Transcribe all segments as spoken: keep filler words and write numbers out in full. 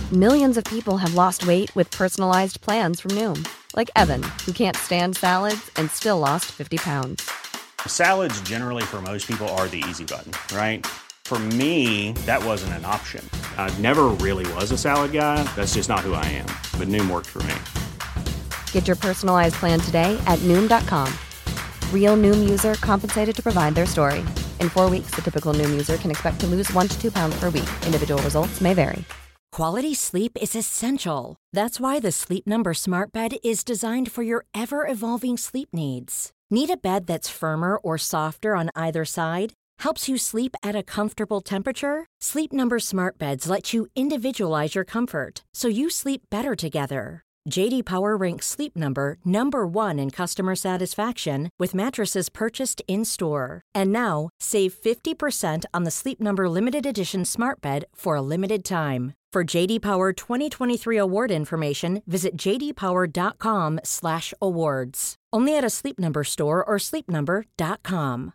Millions of people have lost weight with personalized plans from Noom. Like Evan, who can't stand salads and still lost fifty pounds. Salads generally for most people are the easy button, right? For me, that wasn't an option. I never really was a salad guy. That's just not who I am. But Noom worked for me. Get your personalized plan today at Noom dot com. Real Noom user compensated to provide their story. In four weeks, the typical Noom user can expect to lose one to two pounds per week. Individual results may vary. Quality sleep is essential. That's why the Sleep Number Smart Bed is designed for your ever-evolving sleep needs. Need a bed that's firmer or softer on either side? Helps you sleep at a comfortable temperature? Sleep Number Smart Beds let you individualize your comfort, so you sleep better together. J D Power ranks Sleep Number number one in customer satisfaction with mattresses purchased in-store. And now, save fifty percent on the Sleep Number Limited Edition Smart Bed for a limited time. For J D Power twenty twenty-three award information, visit j d power dot com slash awards. Only at a Sleep Number store or sleep number dot com.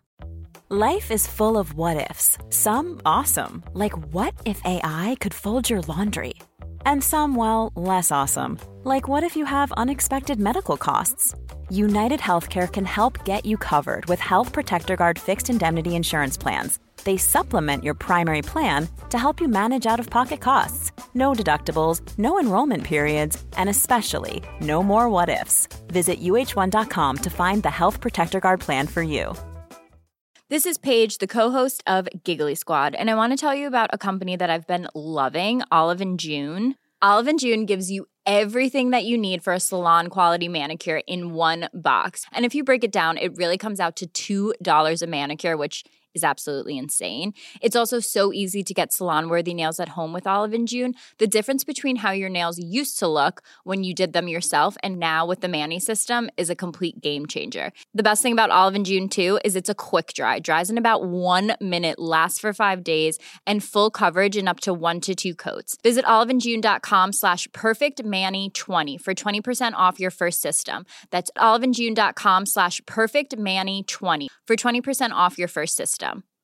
Life is full of what-ifs. Some awesome, like what if A I could fold your laundry? And some, well, less awesome, like what if you have unexpected medical costs? United Healthcare can help get you covered with Health Protector Guard fixed indemnity insurance plans. They supplement your primary plan to help you manage out-of-pocket costs. No deductibles, no enrollment periods, and especially no more what-ifs. Visit U H one dot com to find the Health Protector Guard plan for you. This is Paige, the co-host of Giggly Squad, and I want to tell you about a company that I've been loving, Olive and June. Olive and June gives you everything that you need for a salon-quality manicure in one box. And if you break it down, it really comes out to two dollars a manicure, which is absolutely insane. It's also so easy to get salon-worthy nails at home with Olive and June. The difference between how your nails used to look when you did them yourself and now with the Mani system is a complete game changer. The best thing about Olive and June, too, is it's a quick dry. Dries in about one minute, lasts for five days, and full coverage in up to one to two coats. Visit oliveandjune.com slash perfectmani20 for twenty percent off your first system. That's oliveandjune.com slash perfectmani20 for twenty percent off your first system.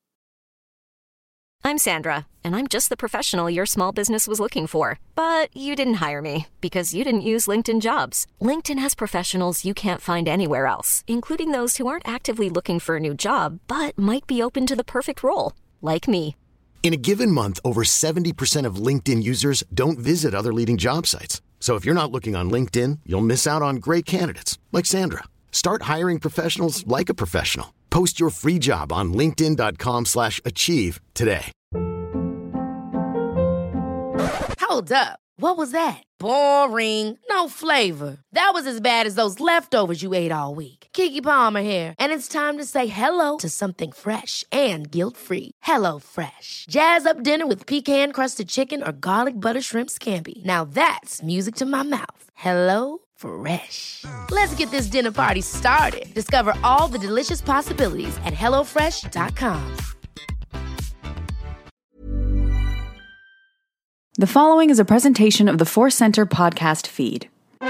I'm Sandra, and I'm just the professional your small business was looking for. But you didn't hire me because you didn't use LinkedIn Jobs. LinkedIn has professionals you can't find anywhere else, including those who aren't actively looking for a new job, but might be open to the perfect role, like me. In a given month, over seventy percent of LinkedIn users don't visit other leading job sites. So if you're not looking on LinkedIn, you'll miss out on great candidates, like Sandra. Start hiring professionals like a professional. Post your free job on linkedin.com slash achieve today. Hold up. What was that? Boring. No flavor. That was as bad as those leftovers you ate all week. Keke Palmer here. And it's time to say hello to something fresh and guilt-free. Hello Fresh. Jazz up dinner with pecan-crusted chicken or garlic butter shrimp scampi. Now that's music to my mouth. Hello Fresh. Let's get this dinner party started. Discover all the delicious possibilities at hello fresh dot com. The following is a presentation of the Force Center podcast feed.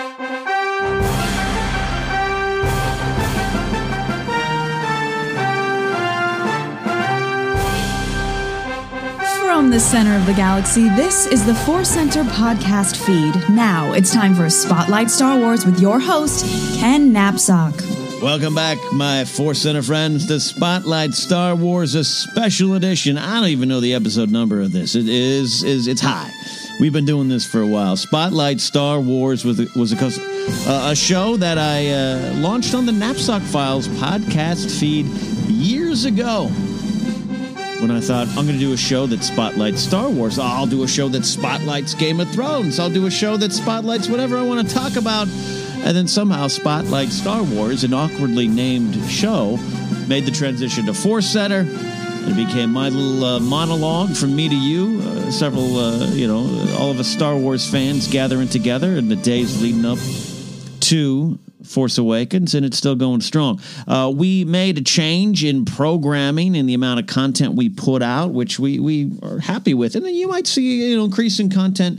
From the center of the galaxy, this is the Force Center podcast feed. Now it's time for Spotlight Star Wars with your host, Ken Napzok. Welcome back, my Force Center friends, to Spotlight Star Wars, a special edition. I don't even know the episode number of this. It is, is it's high. We've been doing this for a while. Spotlight Star Wars was a, was a, uh, a show that I uh, launched on the Napzok Files podcast feed years ago. When I thought, I'm going to do a show that spotlights Star Wars. I'll do a show that spotlights Game of Thrones. I'll do a show that spotlights whatever I want to talk about. And then somehow Spotlight Star Wars, an awkwardly named show, made the transition to Force Center. And it became my little uh, monologue from me to you. Uh, several, uh, you know, all of us Star Wars fans gathering together in the days leading up to Force Awakens, and it's still going strong. Uh, we made a change in programming in the amount of content we put out, which we, we are happy with. And then you might see, you know, increase in content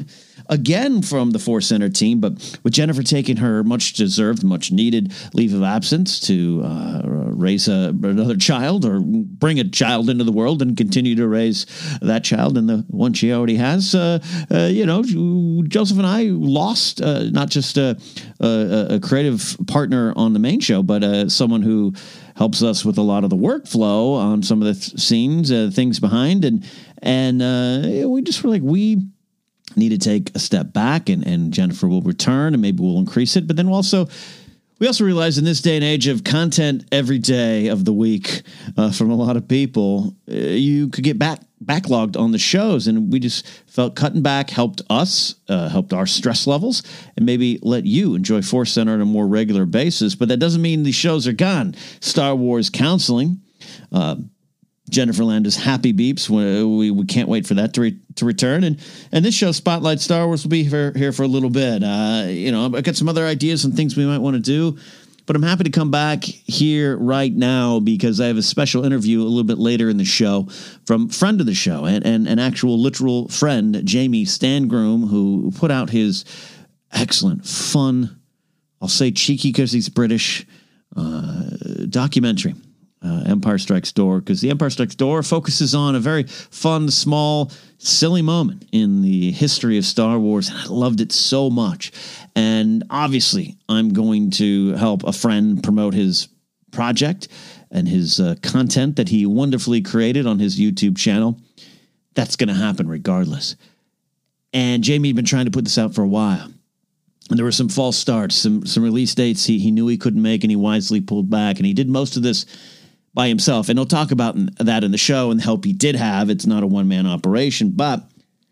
again from the Force Center team, but with Jennifer taking her much-deserved, much-needed leave of absence to uh, raise a, another child or bring a child into the world and continue to raise that child and the one she already has, uh, uh, you know, Joseph and I lost uh, not just a, a, a creative partner on the main show, but uh, someone who helps us with a lot of the workflow on some of the th- scenes, uh, things behind. And and uh, we just were like, we need to take a step back, and, and Jennifer will return, and maybe we'll increase it. But then also, we also realize in this day and age of content every day of the week uh, from a lot of people, uh, you could get back backlogged on the shows. And we just felt cutting back helped us, uh, helped our stress levels, and maybe let you enjoy Force Center on a more regular basis. But that doesn't mean these shows are gone. Star Wars Counseling, uh, Jennifer Landis' Happy Beeps. We, we can't wait for that to re- to return. And and this show, Spotlight Star Wars, will be here, here for a little bit. Uh, you know, I've got some other ideas and things we might want to do, but I'm happy to come back here right now because I have a special interview a little bit later in the show from friend of the show and, and an actual literal friend, Jamie Stangroom, who put out his excellent, fun, I'll say cheeky because he's British, uh, documentary. Uh, Empire Strikes Door, because the Empire Strikes Door focuses on a very fun, small, silly moment in the history of Star Wars, and I loved it so much. And obviously, I'm going to help a friend promote his project and his uh, content that he wonderfully created on his YouTube channel. That's going to happen regardless. And Jamie had been trying to put this out for a while. And there were some false starts, some some release dates he, he knew he couldn't make, and he wisely pulled back. And he did most of this by himself. And he'll talk about that in the show and the help he did have. It's not a one-man operation, but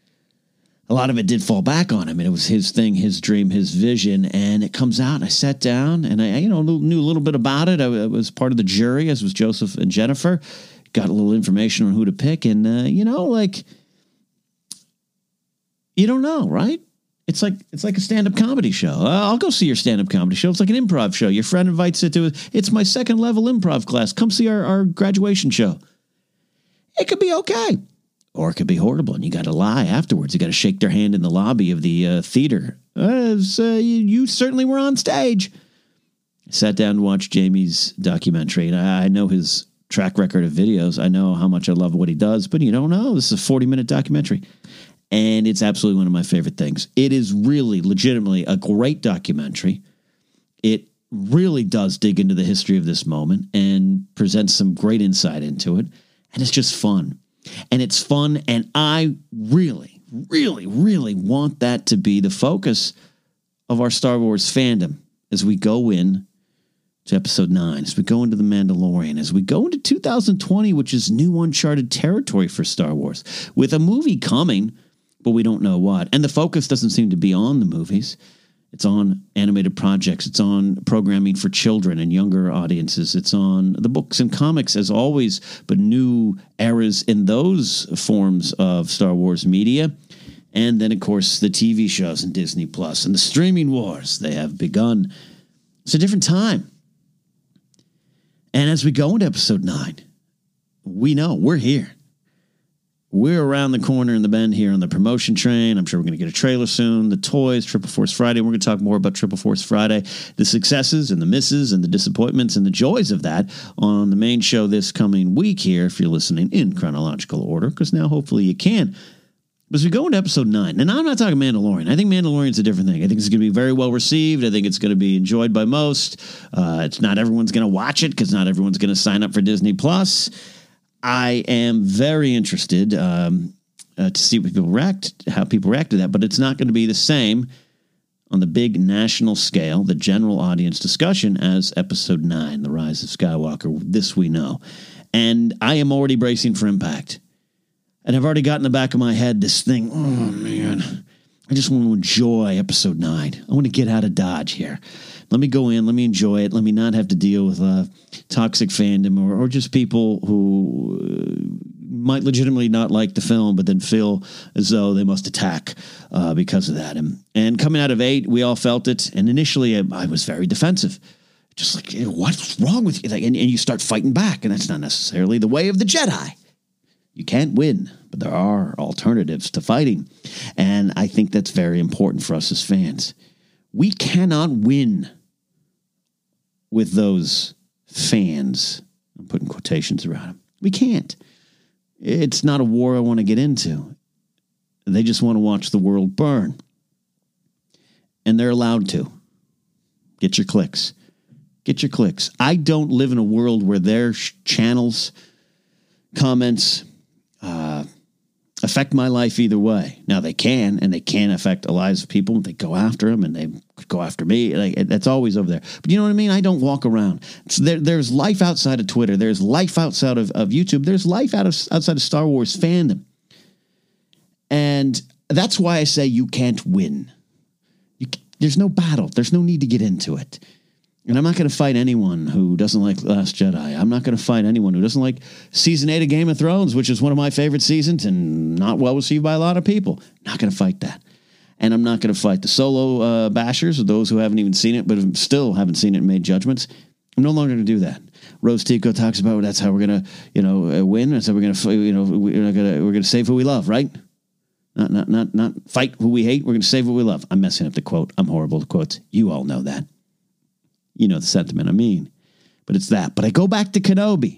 a lot of it did fall back on him. And it was his thing, his dream, his vision. And it comes out, and I sat down, and I you know knew a little bit about it. I was part of the jury, as was Joseph and Jennifer. Got a little information on who to pick. And, uh, you know, like, you don't know, right? It's like it's like a stand-up comedy show. Uh, I'll go see your stand-up comedy show. It's like an improv show. Your friend invites you to it. It's my second level improv class. Come see our, our graduation show. It could be okay, or it could be horrible, and you got to lie afterwards. You got to shake their hand in the lobby of the uh, theater. Uh, so you, you certainly were on stage. I sat down to watch Jamie's documentary, and I, I know his track record of videos. I know how much I love what he does, but you don't know. This is a forty-minute documentary. And it's absolutely one of my favorite things. It is really, legitimately a great documentary. It really does dig into the history of this moment and presents some great insight into it. And it's just fun. And it's fun. And I really, really, really want that to be the focus of our Star Wars fandom as we go in to episode nine, as we go into The Mandalorian, as we go into two thousand twenty, which is new uncharted territory for Star Wars, with a movie coming, but we don't know what. And the focus doesn't seem to be on the movies. It's on animated projects. It's on programming for children and younger audiences. It's on the books and comics, as always, but new eras in those forms of Star Wars media. And then, of course, the T V shows and Disney Plus and the streaming wars. They have begun. It's a different time. And as we go into episode nine, we know we're here. We're around the corner in the bend here on the promotion train. I'm sure we're going to get a trailer soon. The toys, Triple Force Friday. We're going to talk more about Triple Force Friday, the successes and the misses and the disappointments and the joys of that on the main show this coming week here, if you're listening in chronological order, because now hopefully you can. But as we go into episode nine, and I'm not talking Mandalorian. I think Mandalorian's a different thing. I think it's going to be very well received. I think it's going to be enjoyed by most. Uh, it's not everyone's going to watch it because not everyone's going to sign up for Disney Plus. I am very interested um, uh, to see what people react, how people react to that, but it's not going to be the same on the big national scale, the general audience discussion, as episode nine, The Rise of Skywalker. This we know. And I am already bracing for impact. And I've already got in the back of my head this thing, oh man, I just want to enjoy episode nine. I want to get out of Dodge here. Let me go in. Let me enjoy it. Let me not have to deal with uh, toxic fandom or, or just people who uh, might legitimately not like the film, but then feel as though they must attack uh, because of that. And, and coming out of eight, we all felt it. And initially, I, I was very defensive. Just like, what's wrong with you? Like, and, and you start fighting back. And that's not necessarily the way of the Jedi. You can't win, but there are alternatives to fighting. And I think that's very important for us as fans. We cannot win with those fans. I'm putting quotations around them. We can't. It's not a war I want to get into. They just want to watch the world burn. And they're allowed to. Get your clicks. Get your clicks. I don't live in a world where their sh- channels, comments, uh, affect my life either way. Now, they can, and they can affect the lives of people. They go after them, and they go after me. Like, that's always over there. But you know what I mean? I don't walk around. So there, there's life outside of Twitter. There's life outside of, of YouTube. There's life out of, outside of Star Wars fandom. And that's why I say you can't win. You, there's no battle. There's no need to get into it. And I'm not going to fight anyone who doesn't like Last Jedi. I'm not going to fight anyone who doesn't like Season eight of Game of Thrones, which is one of my favorite seasons and not well received by a lot of people. Not going to fight that. And I'm not going to fight the Solo uh, bashers or those who haven't even seen it but still haven't seen it and made judgments. I'm no longer going to do that. Rose Tico talks about that's how we're going to, you know, uh, win. That's how we're going to, you know, we're not going to, we're going to save who we love, right? Not, not, not, not fight who we hate. We're going to save what we love. I'm messing up the quote. I'm horrible at quotes. You all know that. You know the sentiment I mean. But it's that. But I go back to Kenobi.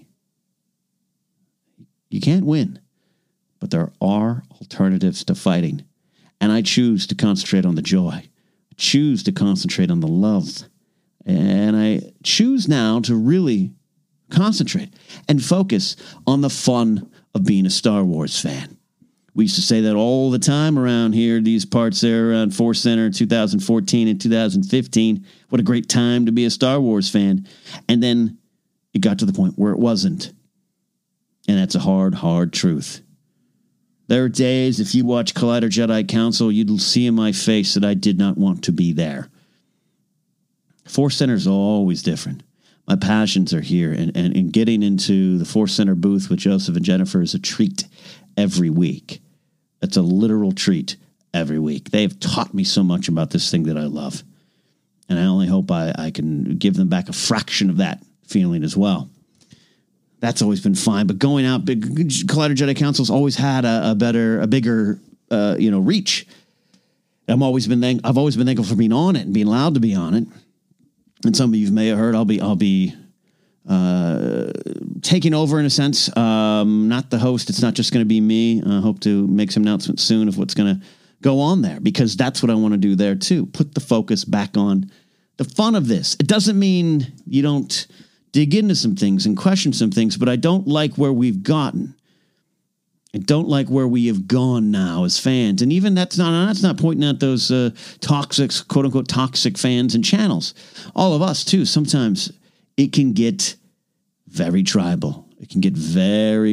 You can't win. But there are alternatives to fighting. And I choose to concentrate on the joy. I choose to concentrate on the love. And I choose now to really concentrate and focus on the fun of being a Star Wars fan. We used to say that all the time around here, these parts there around Force Center two thousand fourteen and two thousand fifteen. What a great time to be a Star Wars fan. And then it got to the point where it wasn't. And that's a hard, hard truth. There are days, if you watch Collider Jedi Council, you'd see in my face that I did not want to be there. Force Center is always different. My passions are here. And, and, and getting into the Force Center booth with Joseph and Jennifer is a treat every week. It's a literal treat every week. They have taught me so much about this thing that I love. And I only hope I, I can give them back a fraction of that feeling as well. That's always been fine. But going out, big Collider Jedi Council's always had a, a better, a bigger, uh, you know, reach. I'm always been, thank- I've always been thankful for being on it and being allowed to be on it. And some of you may have heard, I'll be, I'll be, uh, taking over in a sense. Um, not the host. It's not just going to be me. I hope to make some announcements soon of what's going to go on there, because that's what I want to do there too. Put the focus back on the fun of this. It doesn't mean you don't dig into some things and question some things, but I don't like where we've gotten. I don't like where we have gone now as fans. And even that's not, that's not pointing at those uh, toxic, quote unquote, toxic fans and channels. All of us too. Sometimes it can get very tribal. It can get very,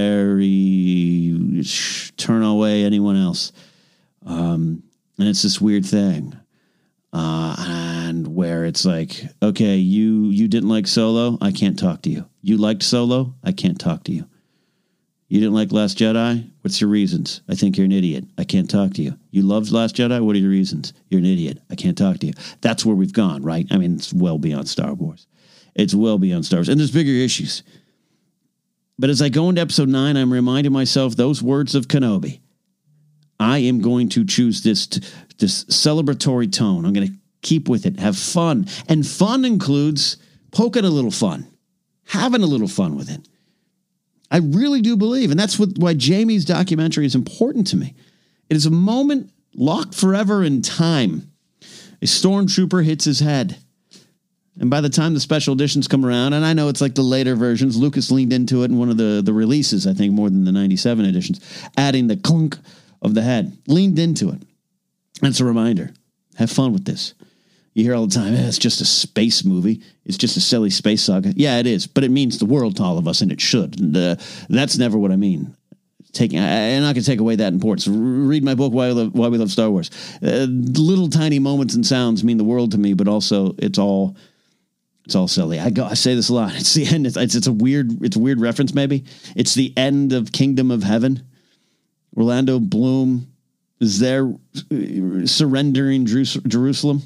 very turn away anyone else. Um, and it's this weird thing. Uh, and where it's like, okay, you, you didn't like Solo. I can't talk to you. You liked Solo. I can't talk to you. You didn't like Last Jedi. What's your reasons? I think you're an idiot. I can't talk to you. You loved Last Jedi. What are your reasons? You're an idiot. I can't talk to you. That's where we've gone, right? I mean, it's well beyond Star Wars. It's well beyond Star Wars. And there's bigger issues. But as I go into episode nine, I'm reminding myself those words of Kenobi. I am going to choose this, this celebratory tone. I'm going to keep with it. Have fun. And fun includes poking a little fun. Having a little fun with it. I really do believe, and that's what, why Jamie's documentary is important to me. It is a moment locked forever in time. A stormtrooper hits his head. And by the time the special editions come around, and I know it's like the later versions, Lucas leaned into it in one of the, the releases, I think more than the ninety-seven editions, adding the clunk of the head. Leaned into it. That's a reminder. Have fun with this. You hear all the time, eh, it's just a space movie. It's just a silly space saga. Yeah, it is, but it means the world to all of us, and it should. And, uh, that's never what I mean. Taking, I, I'm not going to take away that importance. Read my book, Why We Love, Why We Love Star Wars. Uh, little tiny moments and sounds mean the world to me, but also it's all it's all silly. I go, I say this a lot. It's the end. It's, it's, it's a weird. It's a weird reference. Maybe it's the end of Kingdom of Heaven. Orlando Bloom is there surrendering Jerusalem.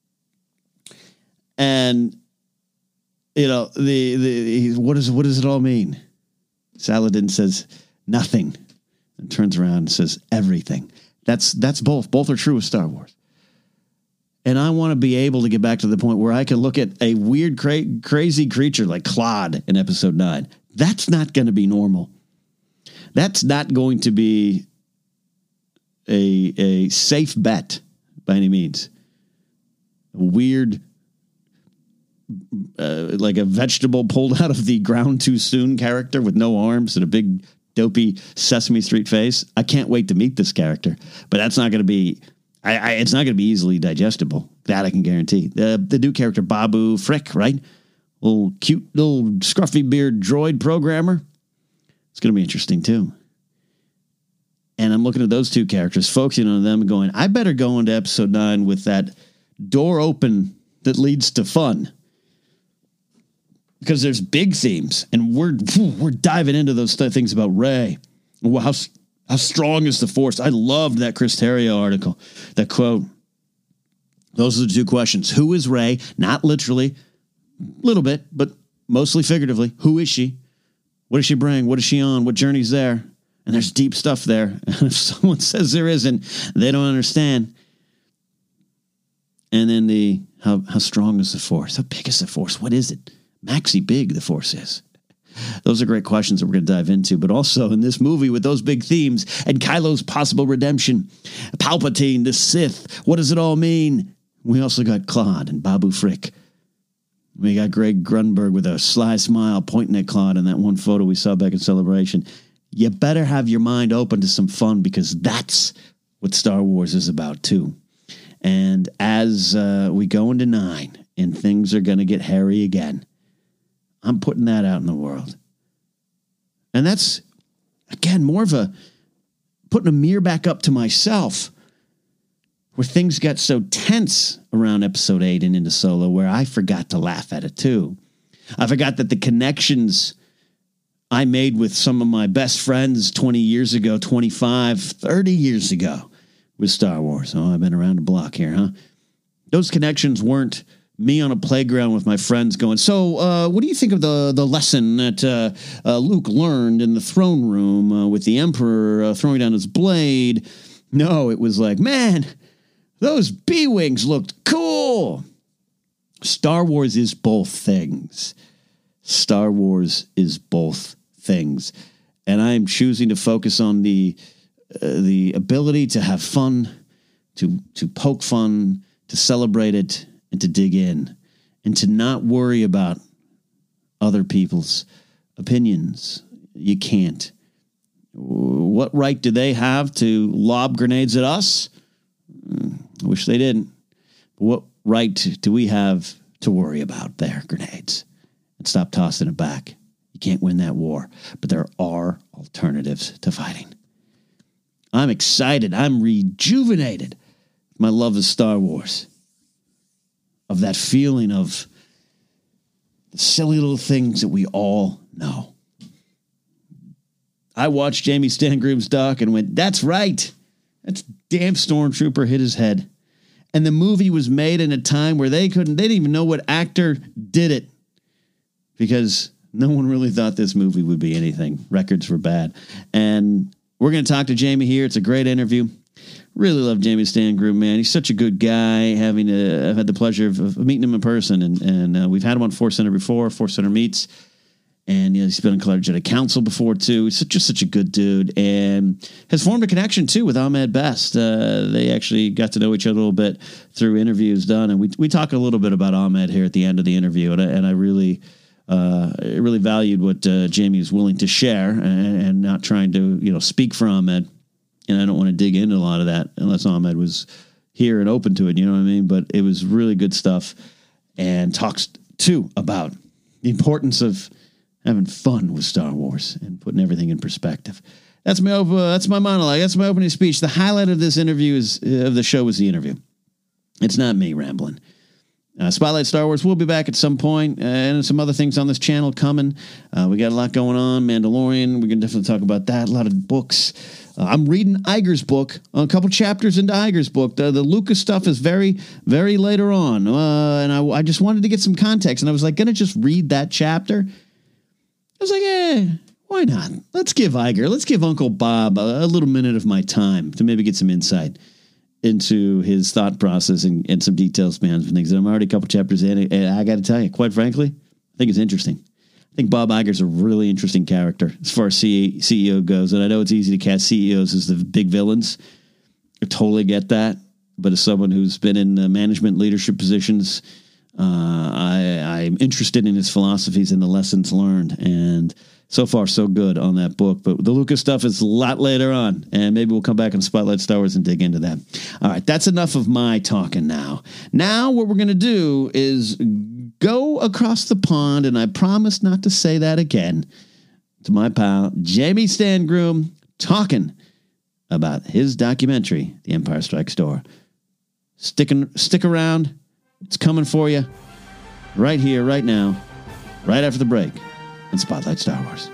And, you know, the, the what, is, what does it all mean? Saladin says, nothing. and turns around and says everything. That's that's both. Both are true of Star Wars. And I want to be able to get back to the point where I can look at a weird, cra- crazy creature like Claude in episode nine. That's not going to be normal. That's not going to be a, a safe bet by any means. A weird, uh, like a vegetable pulled out of the ground too soon character with no arms and a big, dopey Sesame Street face. I can't wait to meet this character, but that's not going to be... I, I, it's not going to be easily digestible. That I can guarantee. The the new character, Babu Frick, right? Little cute, little scruffy beard droid programmer. It's going to be interesting, too. And I'm looking at those two characters, focusing on them and going, I better go into episode nine with that door open that leads to fun. Because there's big themes, and we're we're diving into those th- things about Rey. How How strong is the Force? I loved that Chris Terrio article, that quote. Those are the two questions. Who is Rey? Not literally, a little bit, but mostly figuratively. Who is she? What does she bring? What is she on? What journey's there? And there's deep stuff there. And if someone says there isn't, they don't understand. And then the, how, how strong is the Force? How big is the Force? What is it? Maxi big the Force is. Those are great questions that we're going to dive into. But also in this movie with those big themes and Kylo's possible redemption, Palpatine, the Sith, what does it all mean? We also got Claude and Babu Frick. We got Greg Grunberg with a sly smile pointing at Claude in that one photo we saw back in Celebration. You better have your mind open to some fun because that's what Star Wars is about too. And as uh, we go into nine and things are going to get hairy again, I'm putting that out in the world. And that's, again, more of a putting a mirror back up to myself where things got so tense around episode eight and into Solo where I forgot to laugh at it too. I forgot that the connections I made with some of my best friends twenty years ago, twenty-five, thirty years ago with Star Wars. Oh, I've been around the block here, huh? Those connections weren't me on a playground with my friends going, so uh, what do you think of the the lesson that uh, uh, Luke learned in the throne room uh, with the Emperor uh, throwing down his blade? No, it was like, man, those B-Wings looked cool. Star Wars is both things. Star Wars is both things. And I am choosing to focus on the uh, the ability to have fun, to to poke fun, to celebrate it, and to dig in, and to not worry about other people's opinions. You can't. What right do they have to lob grenades at us? I wish they didn't. But what right do we have to worry about their grenades? And stop tossing it back. You can't win that war. But there are alternatives to fighting. I'm excited. I'm rejuvenated. My love of Star Wars. Of that feeling of the silly little things that we all know. I watched Jamie Stangroom's doc and went, that's right. That's damn Stormtrooper hit his head. And the movie was made in a time where they couldn't, they didn't even know what actor did it. Because no one really thought this movie would be anything. Records were bad. And we're going to talk to Jamie here. It's a great interview. Really love Jamie Stangroom, man. He's such a good guy. Having a, I've had the pleasure of, of meeting him in person, and and uh, we've had him on Force Center before, Force Center Meets, and you know, he's been on Collector Jedi Council before too. He's such, just such a good dude, and has formed a connection too with Ahmed Best. Uh, they actually got to know each other a little bit through interviews done, and we we talk a little bit about Ahmed here at the end of the interview, and I, and I really. Uh, I really valued what uh, Jamie was willing to share, and, and not trying to, you know, speak for Ahmed. And I don't want to dig into a lot of that unless Ahmed was here and open to it. You know what I mean? But it was really good stuff, and talks too about the importance of having fun with Star Wars and putting everything in perspective. That's my op- uh, that's my monologue. That's my opening speech. The highlight of this interview is uh, of the show was the interview. It's not me rambling. Uh, Spotlight Star Wars will be back at some point, uh, and some other things on this channel coming. Uh, we got a lot going on. Mandalorian, we're going to definitely talk about that. A lot of books. Uh, I'm reading Iger's book, a couple chapters into Iger's book. The, the Lucas stuff is very, very later on, uh, and I, I just wanted to get some context, and I was like, going to just read that chapter. I was like, eh, why not? Let's give Iger, let's give Uncle Bob a, a little minute of my time to maybe get some insight into his thought process and, and some details behind some things. I'm already a couple chapters in, and I got to tell you, quite frankly, I think it's interesting. I think Bob Iger's a really interesting character as far as C E O goes, and I know it's easy to cast C E Os as the big villains. I totally get that, but as someone who's been in uh, management leadership positions, uh, I, I'm interested in his philosophies and the lessons learned, and so far, so good on that book. But the Lucas stuff is a lot later on, and maybe we'll come back on Spotlight Star Wars and dig into that. All right, that's enough of my talking now. Now what we're going to do is go across the pond, and I promise not to say that again, to my pal Jamie Stangroom talking about his documentary, The Empire Strikes Door. Stick, stick around. It's coming for you right here, right now, right after the break. And Spotlight Star Wars.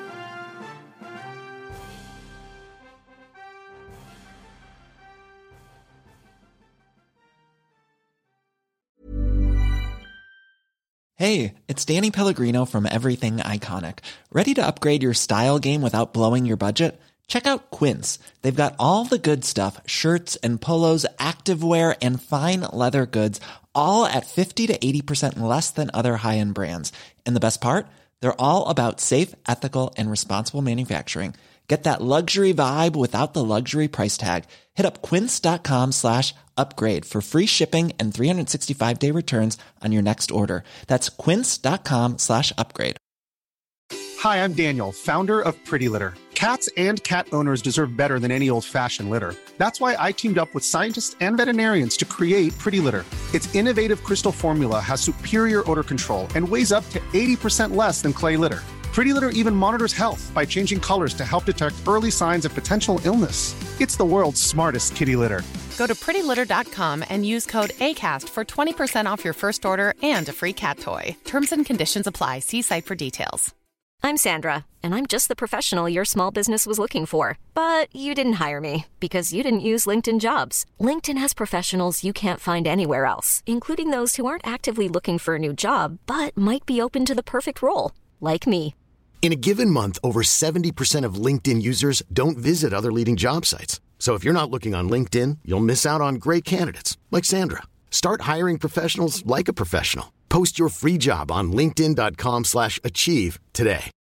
Hey, it's Danny Pellegrino from Everything Iconic. Ready to upgrade your style game without blowing your budget? Check out Quince. They've got all the good stuff, shirts and polos, activewear, and fine leather goods, all at fifty to eighty percent less than other high-end brands. And the best part? They're all about safe, ethical, and responsible manufacturing. Get that luxury vibe without the luxury price tag. Hit up quince.com slash upgrade for free shipping and three sixty-five day returns on your next order. That's quince.com slash upgrade. Hi, I'm Daniel, founder of Pretty Litter. Cats and cat owners deserve better than any old-fashioned litter. That's why I teamed up with scientists and veterinarians to create Pretty Litter. Its innovative crystal formula has superior odor control and weighs up to eighty percent less than clay litter. Pretty Litter even monitors health by changing colors to help detect early signs of potential illness. It's the world's smartest kitty litter. Go to pretty litter dot com and use code ACAST for twenty percent off your first order and a free cat toy. Terms and conditions apply. See site for details. I'm Sandra, and I'm just the professional your small business was looking for. But you didn't hire me because you didn't use LinkedIn Jobs. LinkedIn has professionals you can't find anywhere else, including those who aren't actively looking for a new job, but might be open to the perfect role, like me. In a given month, over seventy percent of LinkedIn users don't visit other leading job sites. So if you're not looking on LinkedIn, you'll miss out on great candidates like Sandra. Start hiring professionals like a professional. Post your free job on linkedin.com slash achieve today.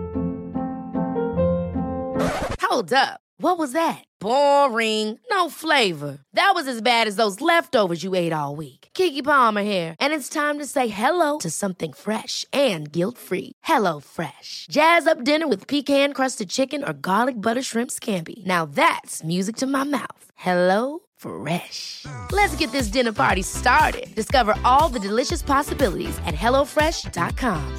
Hold up. What was that? Boring. No flavor. That was as bad as those leftovers you ate all week. Keke Palmer here. And it's time to say hello to something fresh and guilt-free. Hello Fresh. Jazz up dinner with pecan-crusted chicken or garlic butter shrimp scampi. Now that's music to my mouth. Hello Fresh. Let's get this dinner party started. Discover all the delicious possibilities at hello fresh dot com.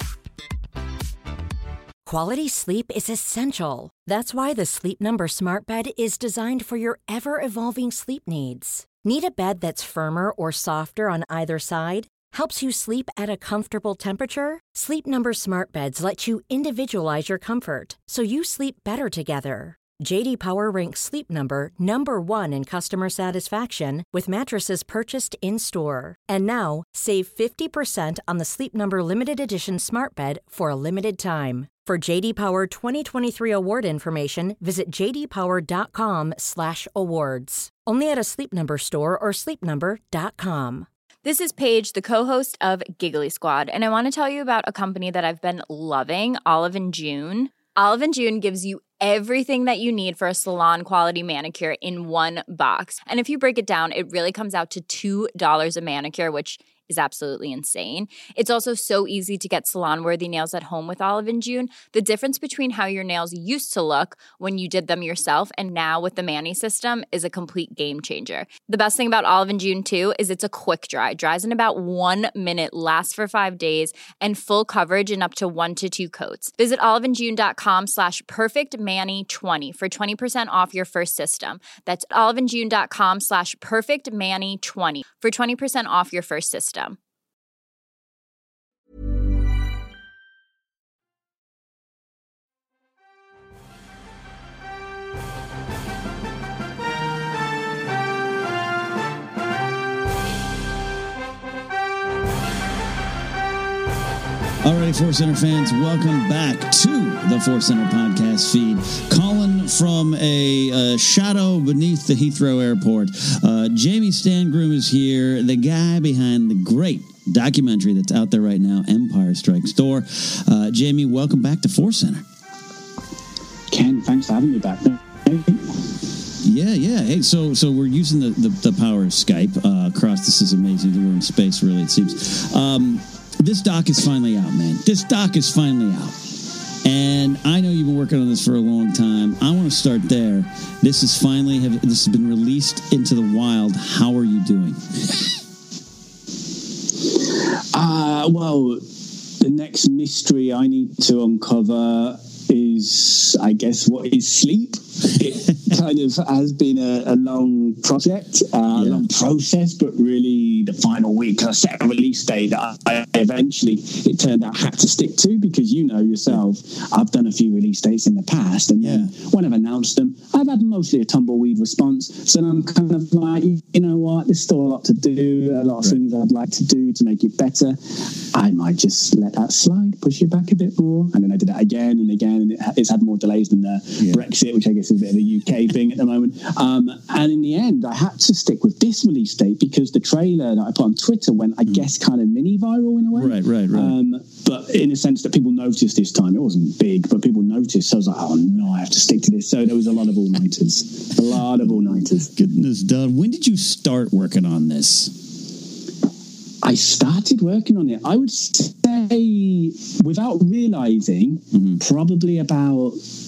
Quality sleep is essential. That's why the Sleep Number Smart Bed is designed for your ever-evolving sleep needs. Need a bed that's firmer or softer on either side? Helps you sleep at a comfortable temperature? Sleep Number Smart Beds let you individualize your comfort, so you sleep better together. J D Power ranks Sleep Number number one in customer satisfaction with mattresses purchased in-store. And now, save fifty percent on the Sleep Number Limited Edition Smart Bed for a limited time. For J D Power twenty twenty-three award information, visit j d power dot com slash awards. Only at a Sleep Number store or sleep number dot com. This is Paige, the co-host of Giggly Squad, and I want to tell you about a company that I've been loving, Olive and June. Olive and June gives you everything that you need for a salon-quality manicure in one box. And if you break it down, it really comes out to two dollars a manicure, which is absolutely insane. It's also so easy to get salon-worthy nails at home with Olive and June. The difference between how your nails used to look when you did them yourself and now with the Mani system is a complete game changer. The best thing about Olive and June, too, is it's a quick dry. Dries in about one minute, lasts for five days, and full coverage in up to one to two coats. Visit oliveandjune.com slash perfectmani20 for twenty percent off your first system. That's oliveandjune.com slash perfectmani20 for twenty percent off your first system. Alrighty, Force Center fans, welcome back to the Force Center podcast feed. Calling from a uh, shadow beneath the Heathrow Airport. Uh, Jamie Stangroom is here, the guy behind the great documentary that's out there right now, Empire Strikes Door. Uh, Jamie, welcome back to Force Center. Ken, thanks for having me back. Yeah, yeah. Hey, so so we're using the, the, the power of Skype uh, across. This is amazing that we're in space, really, it seems. Um, this doc is finally out, man. This doc is finally out. And I know you've been working on this for a long time. I want to start there. This is finally, have, this has been released into the wild. How are you doing? Uh, well, the next mystery I need to uncover is, I guess, what is sleep? It kind of has been a, a long project, uh, yeah. a long process, but really the final week, I set a release date that I eventually, it turned out, had to stick to, because you know yourself, I've done a few release dates in the past, and yeah. then when I've announced them, I've had mostly a tumbleweed response, so I'm kind of like, you know what, there's still a lot to do, a lot of right. things I'd like to do to make it better. I might just let that slide, push it back a bit more, and then I did that again and again, and it, it's had more delays than the yeah. Brexit, which I guess is a bit of a U K thing at the moment. Um, and in the end, I had to stick with this release date because the trailer that I put on Twitter went, I mm. guess, kind of mini viral in a way. Right, right, right. Um, but in a sense that people noticed this time. It wasn't big, but people noticed. So I was like, oh no, I have to stick to this. So there was a lot of all-nighters. a lot of all-nighters. Goodness, Doug. When did you start working on this? I started working on it, I would say, without realizing, mm-hmm. probably about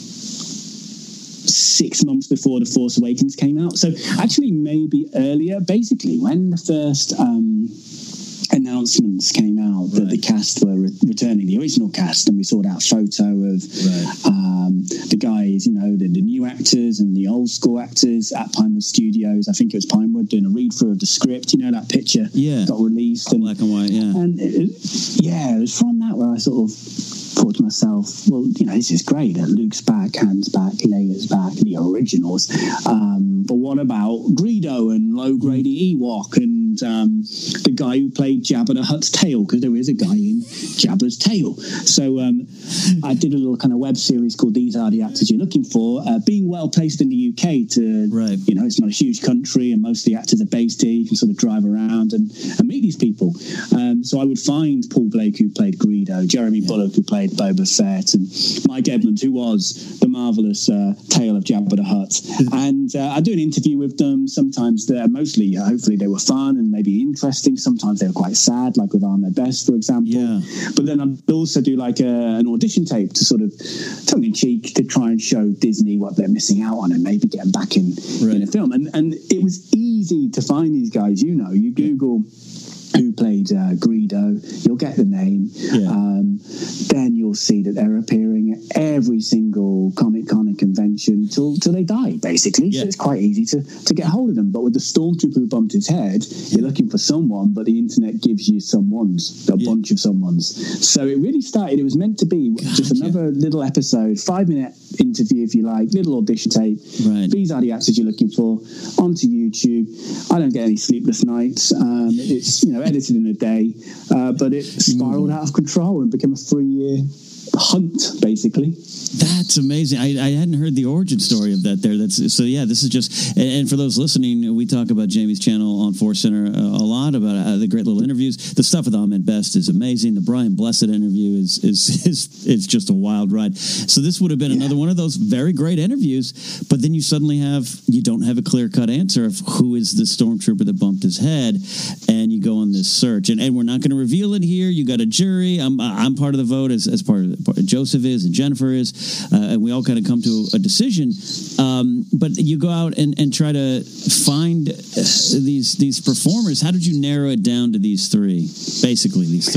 six months before The Force Awakens came out. So actually maybe earlier, basically when the first um, announcements came out that right. the cast were re- returning, the original cast, and we saw that photo of right. um, the guys, you know, the, the new actors and the old school actors at Pinewood Studios. I think it was Pinewood doing a read through of the script, you know, that picture yeah. got released. And, black and white, yeah. And it, yeah, it was from that where I sort of thought to myself, well, you know, this is great that Luke's back, Han's back, Leia's back, the originals. Um, but what about Greedo and Low Grady Ewok and um, the guy who played Jabba the Hutt's tail? Because there is a guy in Jabba's tail. So um, I did a little kind of web series called These Are the Actors You're Looking For. Uh, being well placed in the U K to, right. you know, it's not a huge country and most of the actors are based here. You can sort of drive around and, and meet these people. Um, so I would find Paul Blake, who played Greedo, Jeremy yeah. Bullock, who played Boba Fett, and Mike Edmund, who was the marvelous uh, Tale of Jabba the Hutt. And uh, I do an interview with them. Sometimes they're mostly, uh, hopefully they were fun and maybe interesting. Sometimes they were quite sad, like with Ahmed Best, for example. Yeah. But then I'd also do like a, an audition tape to sort of tongue in cheek to try and show Disney what they're missing out on and maybe get them back in, right. in a film. And, and it was easy to find these guys. You know, you Google who played uh, Greedo, you'll get the name. Yeah. Um, then you'll see that they're appearing at every single Comic Con and convention till till they die, basically. Yeah. So it's quite easy to, to get hold of them. But with the Stormtrooper who bumped his head, yeah. you're looking for someone, but the internet gives you someone's, a yeah. bunch of someone's. So it really started, it was meant to be gotcha. just another little episode, five-minute interview, if you like, little audition tape. Right. These are the actors you're looking for, onto YouTube. I don't get any sleepless nights. Um, it's, you know, edited in a day, uh, but it spiraled mm. out of control and became a three-year hunt, basically. That's amazing. I, I hadn't heard the origin story of that there. That's so yeah, this is just, and, and for those listening, we talk about Jamie's channel on Force Center a, a lot, about uh, the great little interviews. The stuff with Ahmed Best is amazing. The Brian Blessed interview is is is, is just a wild ride. So this would have been yeah. another one of those very great interviews, but then you suddenly have, you don't have a clear-cut answer of who is the Stormtrooper that bumped his head, and you go on this search. And, and we're not going to reveal it here. You got a jury. I'm I'm part of the vote as, as part of it. Joseph is and Jennifer is, uh, and we all kind of come to a decision. Um, but you go out and, and try to find uh, these these performers. How did you narrow it down to these three? Basically, these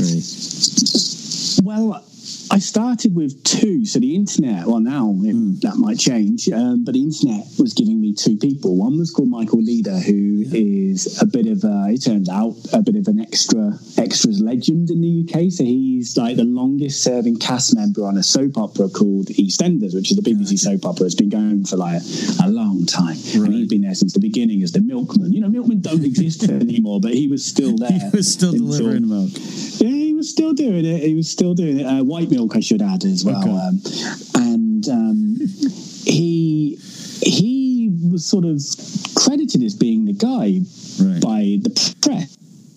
three. Well, I started with two. So the internet, well, now it, mm. that might change, um, but the internet was giving me two people. One was called Michael Leader, who is a bit of a, it turns out, a bit of an extra extras legend in the U K. So he's like the longest serving cast member on a soap opera called EastEnders, which is a B B C soap opera. It's been going for like a long time. Right. And he's been there since the beginning as the milkman. You know, milkmen don't exist anymore, but he was still there. He was still until, delivering milk. Yeah, he was still doing it. He was still doing it. Uh, white milk, I should add, as well. Okay. Um, and um, he he was sort of credited as being the guy right. by the press.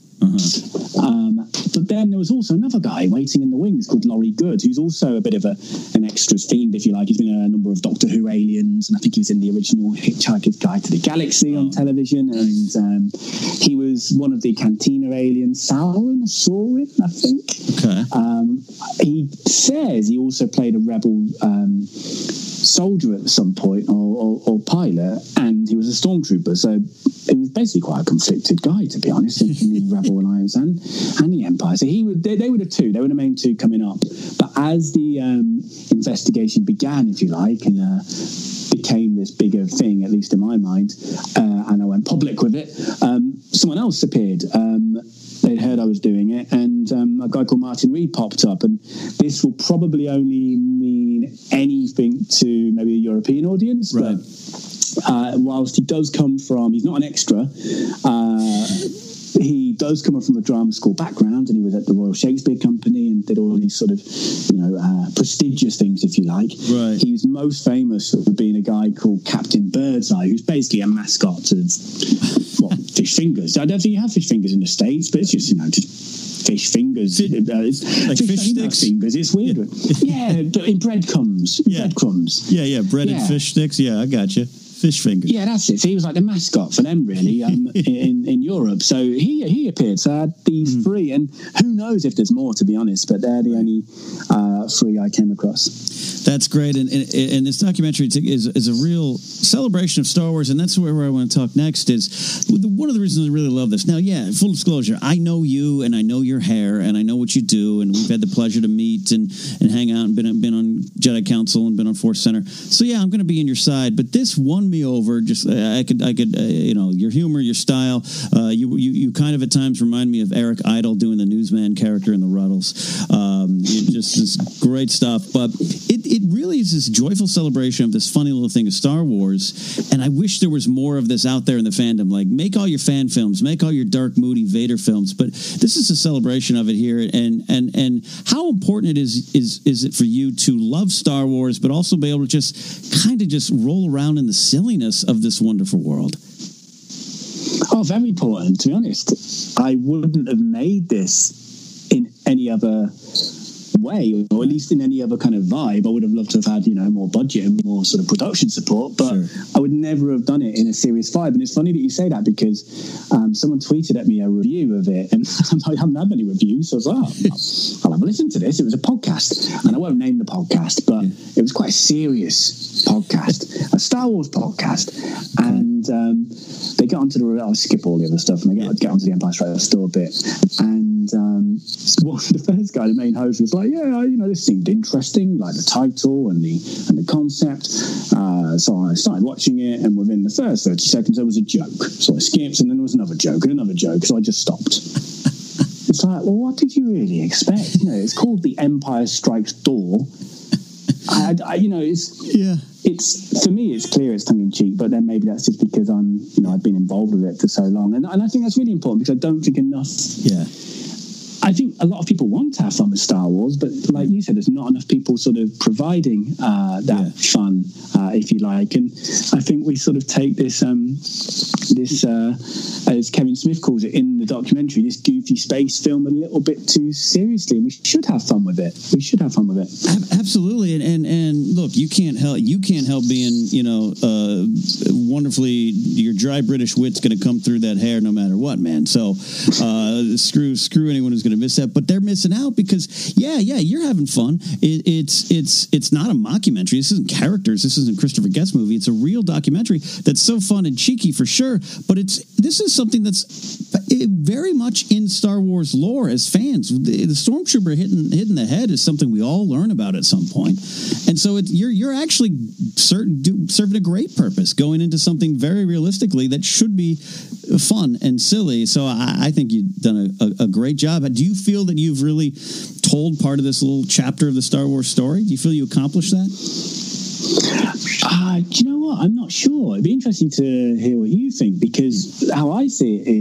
Uh-huh. Um, but then there was also another guy waiting in the wings called Laurie Good, who's also a bit of a an extras fiend, if you like. He's been in a number of Doctor Who aliens, and I think he was in the original Hitchhiker's Guide to the Galaxy on television. And um, he was one of the Cantina aliens, Saurin or Saurin, I think. Okay. Um, he says he also played a rebel um, soldier at some point, or, or, or pilot, and he was a stormtrooper. So it was basically quite a conflicted guy, to be honest, in the Rebel Alliance and, and the Empire. So he would, they, they were the two, they were the main two coming up. But as the um, investigation began, if you like, and uh, became this bigger thing, at least in my mind, uh, and I went public with it, um, someone else appeared. Um, they'd heard I was doing it, and um, a guy called Martin Reed popped up, and this will probably only mean anything to maybe a European audience, right. but Uh, whilst he does come from, he's not an extra, uh, he does come from a drama school background, and he was at the Royal Shakespeare Company and did all these sort of, you know, uh, prestigious things, if you like. Right. He was most famous for being a guy called Captain Birdseye, who's basically a mascot of, what, fish fingers. I don't think you have fish fingers in the States, but it's just, you know, just fish fingers. Fish, uh, it's, like fish, fish sticks? Fingers. It's weird. Yeah, yeah, in breadcrumbs. Yeah. Breadcrumbs. Yeah, yeah, breaded yeah. fish sticks. Yeah, I got you. Fish fingers. Yeah, that's it. So he was like the mascot for them, really, um, in in Europe. So he he appeared. So I had these mm. three, and who knows if there's more, to be honest. But they're the only uh, three I came across. That's great, and and, and this documentary is is a real celebration of Star Wars, and that's where, where I want to talk next. Is one of the reasons I really love this. Now, yeah, full disclosure, I know you, and I know your hair, and I know what you do, and we've had the pleasure to meet and and hang out, and been been on Jedi Council and been on Force Center. So yeah, I'm going to be in your side, but this won me over. Just uh, I could I could uh, you know, your humor, your style. Uh, you, you you kind of at times remind me of Eric Idle doing the newsman character in the Ruddles. Um, it just is great stuff. But it it really is this joyful celebration of this funny little thing of Star Wars. And I wish there was more of this out there in the fandom. Like, make all your fan films, make all your dark, moody Vader films. But this is a celebration of it here. And and and how important it is is is it for you to love Star Wars, but also be able to just kind of just roll around in the silliness of this wonderful world? Oh, very important, to be honest. I wouldn't have made this in any other way, or at least in any other kind of vibe. I would have loved to have had, you know, more budget and more sort of production support, but sure. I would never have done it in a serious vibe. And it's funny that you say that, because um, someone tweeted at me a review of it, and I haven't had many reviews, so I was like, oh, I'll have a listen to this. It was a podcast, and I won't name the podcast, but yeah. it was quite a serious podcast, a Star Wars podcast, and um, they get onto the, I'll skip all the other stuff, and they get, yeah. get onto the Empire Strikes Back a bit, and um, well, the first guy, the main host, was like, yeah, you know, this seemed interesting, like the title and the and the concept. Uh, so I started watching it, and within the first thirty seconds, there was a joke. So I skipped, and then there was another joke and another joke. So I just stopped. It's like, well, what did you really expect? You know, it's called The Empire Strikes Door. I, I, you know, it's yeah. It's for me, it's clear it's tongue in cheek, but then maybe that's just because I'm, you know, I've been involved with it for so long, and and I think that's really important, because I don't think enough. Yeah. I think a lot of people want to have fun with Star Wars, but like you said, there's not enough people sort of providing uh, that yeah. fun, uh, if you like. And I think we sort of take this, um, this uh, as Kevin Smith calls it in the documentary, this goofy space film a little bit too seriously. And we should have fun with it. We should have fun with it. Absolutely. And and, and look, you can't help you can't help being, you know, uh, wonderfully, your dry British wit's going to come through that hair no matter what, man. So uh, screw screw anyone who's going to miss that, but they're missing out, because yeah, yeah, you're having fun. It, it's it's it's not a mockumentary. This isn't characters. This isn't Christopher Guest movie. It's a real documentary that's so fun and cheeky for sure. But it's this is something that's very much much in Star Wars lore as fans. The, the Stormtrooper hitting hitting the head is something we all learn about at some point, and so it, you're you're actually ser- do, serving a great purpose going into something very realistically that should be fun and silly. So I, I think you've done a, a, a great job. Do you feel that you've really told part of this little chapter of the Star Wars story? Do you feel you accomplished that? Uh, do you know what? I'm not sure. It'd be interesting to hear what you think, because how I see it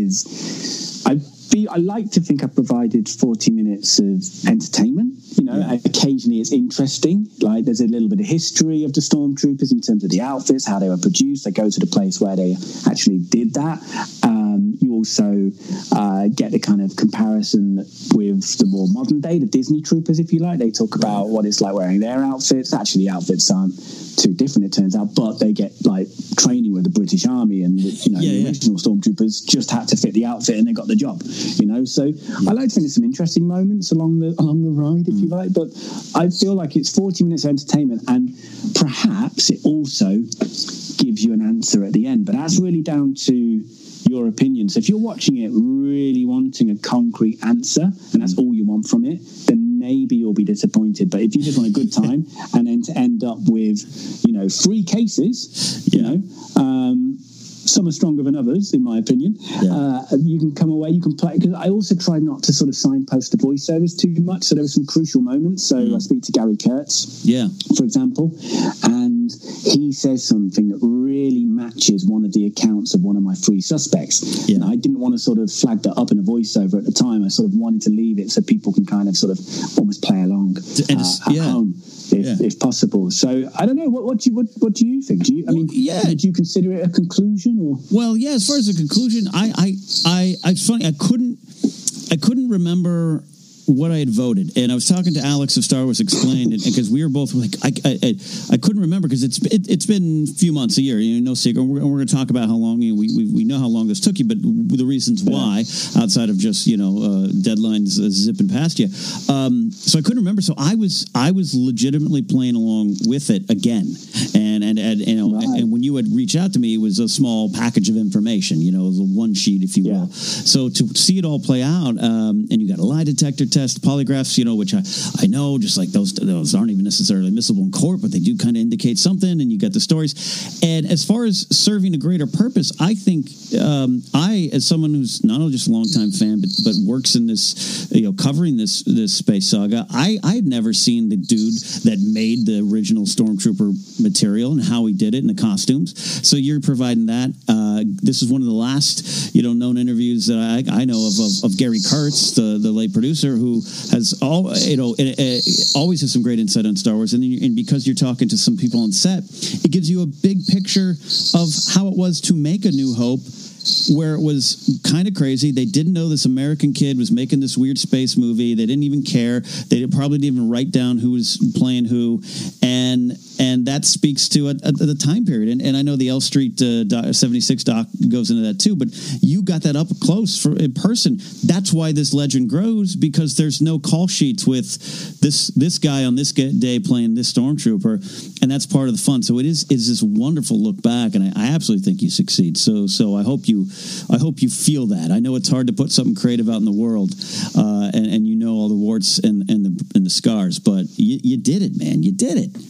is I feel, I like to think I've provided forty minutes of entertainment. You know, yeah. Occasionally it's interesting. Like there's a little bit of history of the Stormtroopers in terms of the outfits, how they were produced. They go to the place where they actually did that. Um, you also uh, get the kind of comparison with the more modern day, the Disney troopers, if you like. They talk about what it's like wearing their outfits. Actually, the outfits aren't too different, it turns out, but they get like training with the British Army, and you know yeah, the yeah. original Stormtroopers just had to fit the outfit and they got the job. You know, so yeah. I like to think there's some interesting moments along the along the ride, if mm. you like. But I feel like it's forty minutes of entertainment, and perhaps it also gives you an answer at the end. But that's really down to your opinion. So if you're watching it really wanting a concrete answer, and that's all you want from it, then maybe you'll be disappointed. But if you just want a good time and then to end up with, you know, three cases, you yeah. know, um, some are stronger than others, in my opinion. Yeah. Uh, you can come away, you can play, because I also try not to sort of signpost the voiceovers too much. So there were some crucial moments. So mm. I speak to Gary Kurtz, yeah, for example, and he says something that really matches one of the accounts of one of my three suspects. Yeah. And I didn't want to sort of flag that up in a voiceover at the time. I sort of wanted to leave it so people can kind of sort of almost play along uh, at yeah. home. If, yeah. if possible. So I don't know. What, what do you what, what do you think? Do you? I mean, well, yeah. Do you consider it a conclusion or? Well, yeah. As far as a conclusion, I, I, I, I. It's funny. I couldn't. I couldn't remember what I had voted, and I was talking to Alex of Star Wars Explained, because we were both like, I, I, I, I couldn't remember because it's it, it's been a few months, a year, you know, no secret. We're, we're going to talk about how long you know, we, we we know how long this took you, but the reasons why, outside of just you know uh, deadlines uh, zipping past you. Um, so I couldn't remember. So I was I was legitimately playing along with it again, and and, and you know, right. and, and when you had reached out to me, it was a small package of information, you know, it was a one sheet, if you yeah. will. So to see it all play out, um, and you got a lie detector test. Polygraphs, you know, which I, I know, just like those those aren't even necessarily admissible in court, but they do kind of indicate something, and you got the stories. And as far as serving a greater purpose, I think um, I, as someone who's not only just a longtime fan, but but works in this, you know, covering this this space saga, I I had never seen the dude that made the original Stormtrooper material and how he did it in the costumes. So you're providing that. Uh, this is one of the last, you know, known interviews that I, I know of, of of Gary Kurtz, the the late producer, who has all you know it, it always has some great insight on Star Wars, and, then you, and because you're talking to some people on set, it gives you a big picture of how it was to make A New Hope, where it was kind of crazy. They didn't know this American kid was making this weird space movie. They didn't even care. They probably didn't even write down who was playing who, and and that speaks to a, a, the time period. And, and I know the L Street uh, seventy-six doc goes into that too, but you got that up close for in person. That's why this legend grows, because there's no call sheets with this this guy on this day playing this Stormtrooper, and that's part of the fun. So it is is this wonderful look back, and I, I absolutely think you succeed. So so I hope you I hope you feel that. I know it's hard to put something creative out in the world, uh, and, and you know all the warts and, and the and the scars, but you, you did it, man. You did it.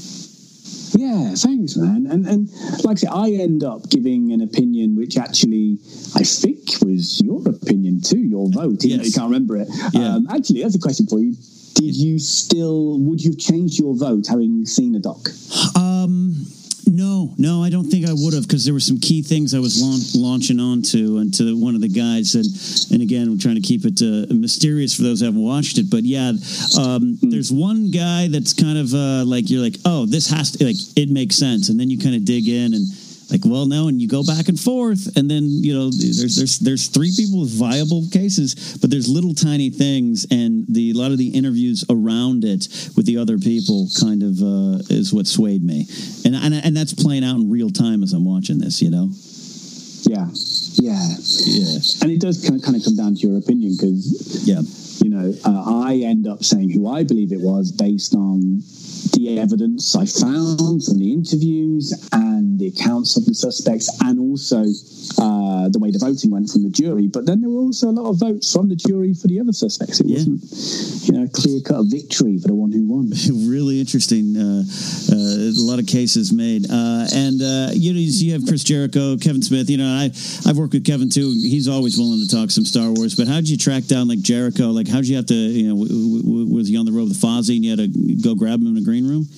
Yeah, thanks, man. And and like I said, I end up giving an opinion which actually I think was your opinion too, your vote, even yes. though you can't remember it. Yeah. Um, actually, that's a question for you. Did you still, would you have changed your vote having seen the doc? Um... No, no, I don't think I would have, because there were some key things I was launch, launching onto and to one of the guys, and and again, I'm trying to keep it uh, mysterious for those who haven't watched it. But yeah, um, mm. there's one guy that's kind of uh, like you're like, oh, this has to like it makes sense, and then you kind of dig in and. Like, well, no, and you go back and forth, and then, you know, there's there's there's three people with viable cases, but there's little tiny things, and the a lot of the interviews around it with the other people kind of uh, is what swayed me, and, and and that's playing out in real time as I'm watching this, you know. Yeah, yeah, yeah, and it does kind of, kind of come down to your opinion, because yeah, you know, uh, I end up saying who I believe it was based on the evidence I found from the interviews and the accounts of the suspects, and also uh, uh, the way the voting went from the jury. But then there were also a lot of votes from the jury for the other suspects. It Yeah. wasn't, you know, clear-cut victory for the one who won. Really interesting. Uh, uh, a lot of cases made. Uh, and, uh, you know, you have Chris Jericho, Kevin Smith. You know, I, I've worked with Kevin, too. He's always willing to talk some Star Wars. But how did you track down, like, Jericho? Like, how did you have to, you know, w- w- was he on the road with Fozzy and you had to go grab him in the green room?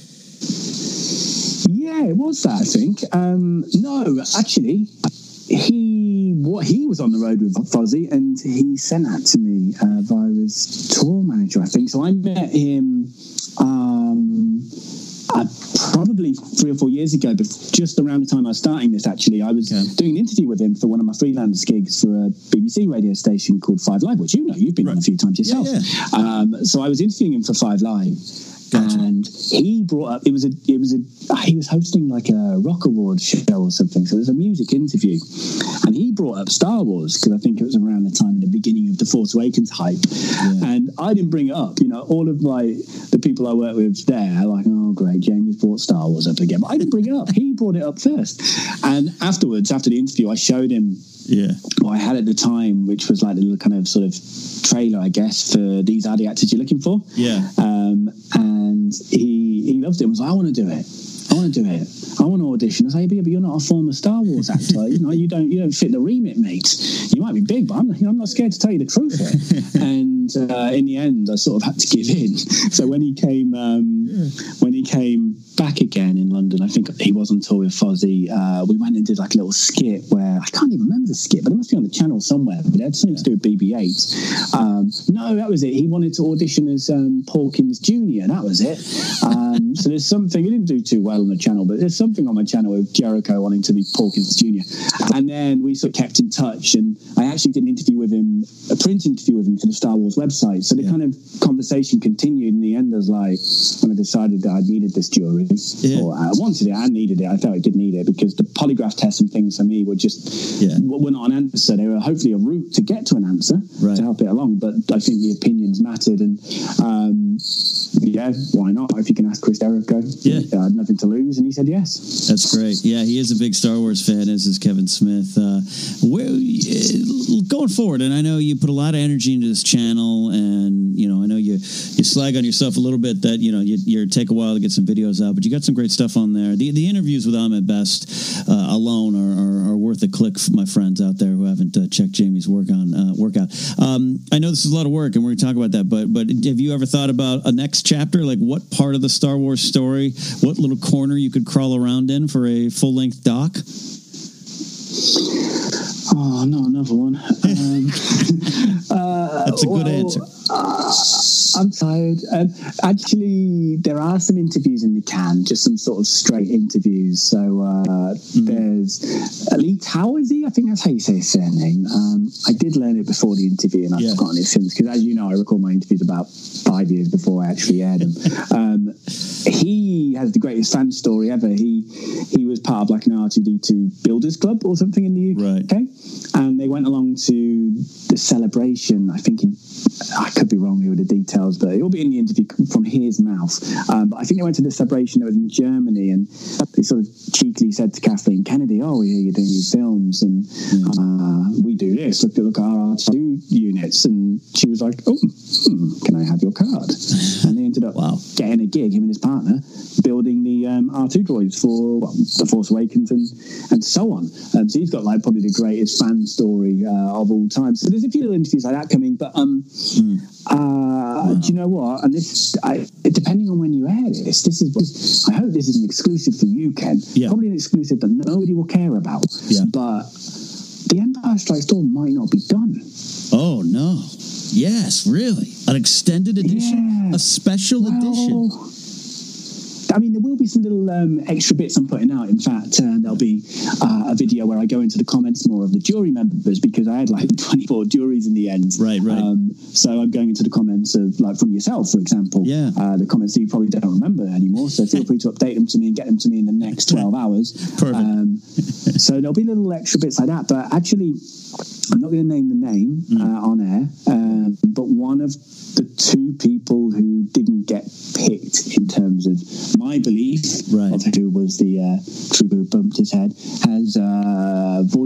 Yeah, it was that, I think. Um, no, actually, he what he was on the road with Fozzy, and he sent that to me uh, via his tour manager, I think. So I met him um, uh, probably three or four years ago, but just around the time I was starting this, actually. I was Okay. doing an interview with him for one of my freelance gigs for a B B C radio station called Five Live, which you know, you've been on a few times yourself. Yeah, Um, so I was interviewing him for Five Live. Gotcha. And he brought up, it was a, it was a, he was hosting like a rock award show or something. So it was a music interview. And he brought up Star Wars, because I think it was around the time in the beginning of the Force Awakens hype. Yeah. And I didn't bring it up. You know, all of my, the people I work with there are like, oh, great, Jamie's brought Star Wars up again. But I didn't bring it up. He brought it up first. And afterwards, after the interview, I showed him Yeah. what I had at the time, which was like the little kind of sort of trailer, I guess, for These Are the Actors You're Looking For. Yeah. Um, and he he loved it and was like, I want to do it. I want to do it. I want to audition. I say, but you're not a former Star Wars actor. You know, you don't you don't fit the remit, mate. You might be big, but I'm, you know, I'm not scared to tell you the truth here. And uh, in the end, I sort of had to give in. So when he came um, yeah. when he came back again in London, I think he was on tour with Fozzy. Uh, we went and did like a little skit where I can't even remember the skit, but it must be on the channel somewhere. But it had something to do with B B eight. Um, no, that was it. He wanted to audition as um, Porkins Junior That was it. Um, so there's something he didn't do too well on the channel, but there's something on my channel with Jericho wanting to be Porkins Junior And then we sort of kept in touch, and I actually did an interview with him, a print interview with him for the Star Wars website. So the yeah. kind of conversation continued. In the end, I was like, when I decided that I needed this jury, yeah. or I wanted it, I needed it. I felt I did need it because the polygraph tests and things for me were just yeah. were not an answer. They were hopefully a route to get to an answer right. to help it along. But I think the opinions mattered, and um, yeah, why not? If you can ask Chris Jericho, yeah, I had nothing to lose, and he said yes. That's great. Yeah, he is a big Star Wars fan, as is Kevin Smith. Uh, where, going forward, and I know you put a lot of energy into this channel, and you know, I know you you slag on yourself a little bit that you know you you take a while to get some videos out, but you got some great stuff on there. The the interviews with Ahmed Best uh, alone are, are, are worth a click for my friends out there who haven't uh, checked Jamie's work on uh, workout. Um, I know this is a lot of work, and we're going to talk about that. But but have you ever thought about a next chapter? Like what part of the Star Wars story, what little corner you could crawl around in for a full length doc? Oh, no, another one. Um, uh, That's a good well, answer. Uh, I'm tired. Um, actually, there are some interviews in the can, just some sort of straight interviews. So uh, mm. there's Lee Towersy, I think that's how you say his surname. Um, I did learn it before the interview, and I've yeah. forgotten it since, because as you know, I record my interviews about five years before I actually aired them. um, he has the greatest fan story ever. He he was part of like an R two D two Builders Club or something in the U K. Right. Okay? And they went along to the celebration, I think in, I could be wrong here with the details, but it'll be in the interview from his mouth. Um, but I think they went to the celebration that was in Germany, and they sort of cheekily said to Kathleen Kennedy, oh, we hear you're doing these films, and uh, we do this. Look, look at our R two units. And she was like, oh, hmm, can I have your card? And they ended up wow. getting a gig, him and his partner, building the um, R two droids for well, The Force Awakens and, and so on. Um, so he's got like probably the greatest fan story uh, of all time. So there's a few little interviews like that coming, but um, mm. uh, wow. do you know what? And this, I, depending on when you air this, this is. I hope this is an exclusive for you, Ken. Yeah. Probably an exclusive that nobody will care about. Yeah. But The Empire Strikes Dawn might not be done. Oh no! Yes, really, an extended edition, yeah. a special well, edition. I mean, there will be some little um, extra bits I'm putting out. In fact, uh, there'll be uh, a video where I go into the comments more of the jury members, because I had like twenty-four juries in the end. Right, right. Um, so I'm going into the comments of, like, from yourself, for example. Yeah. Uh, the comments that you probably don't remember anymore. So feel free to update them to me and get them to me in the next twelve hours. Perfect. Um, so there'll be little extra bits like that. But actually, I'm not going to name the name mm. uh, on air, um, but one of the two people who didn't get picked in terms of my belief right. of who was the uh, trooper who bumped his head has uh, voiced his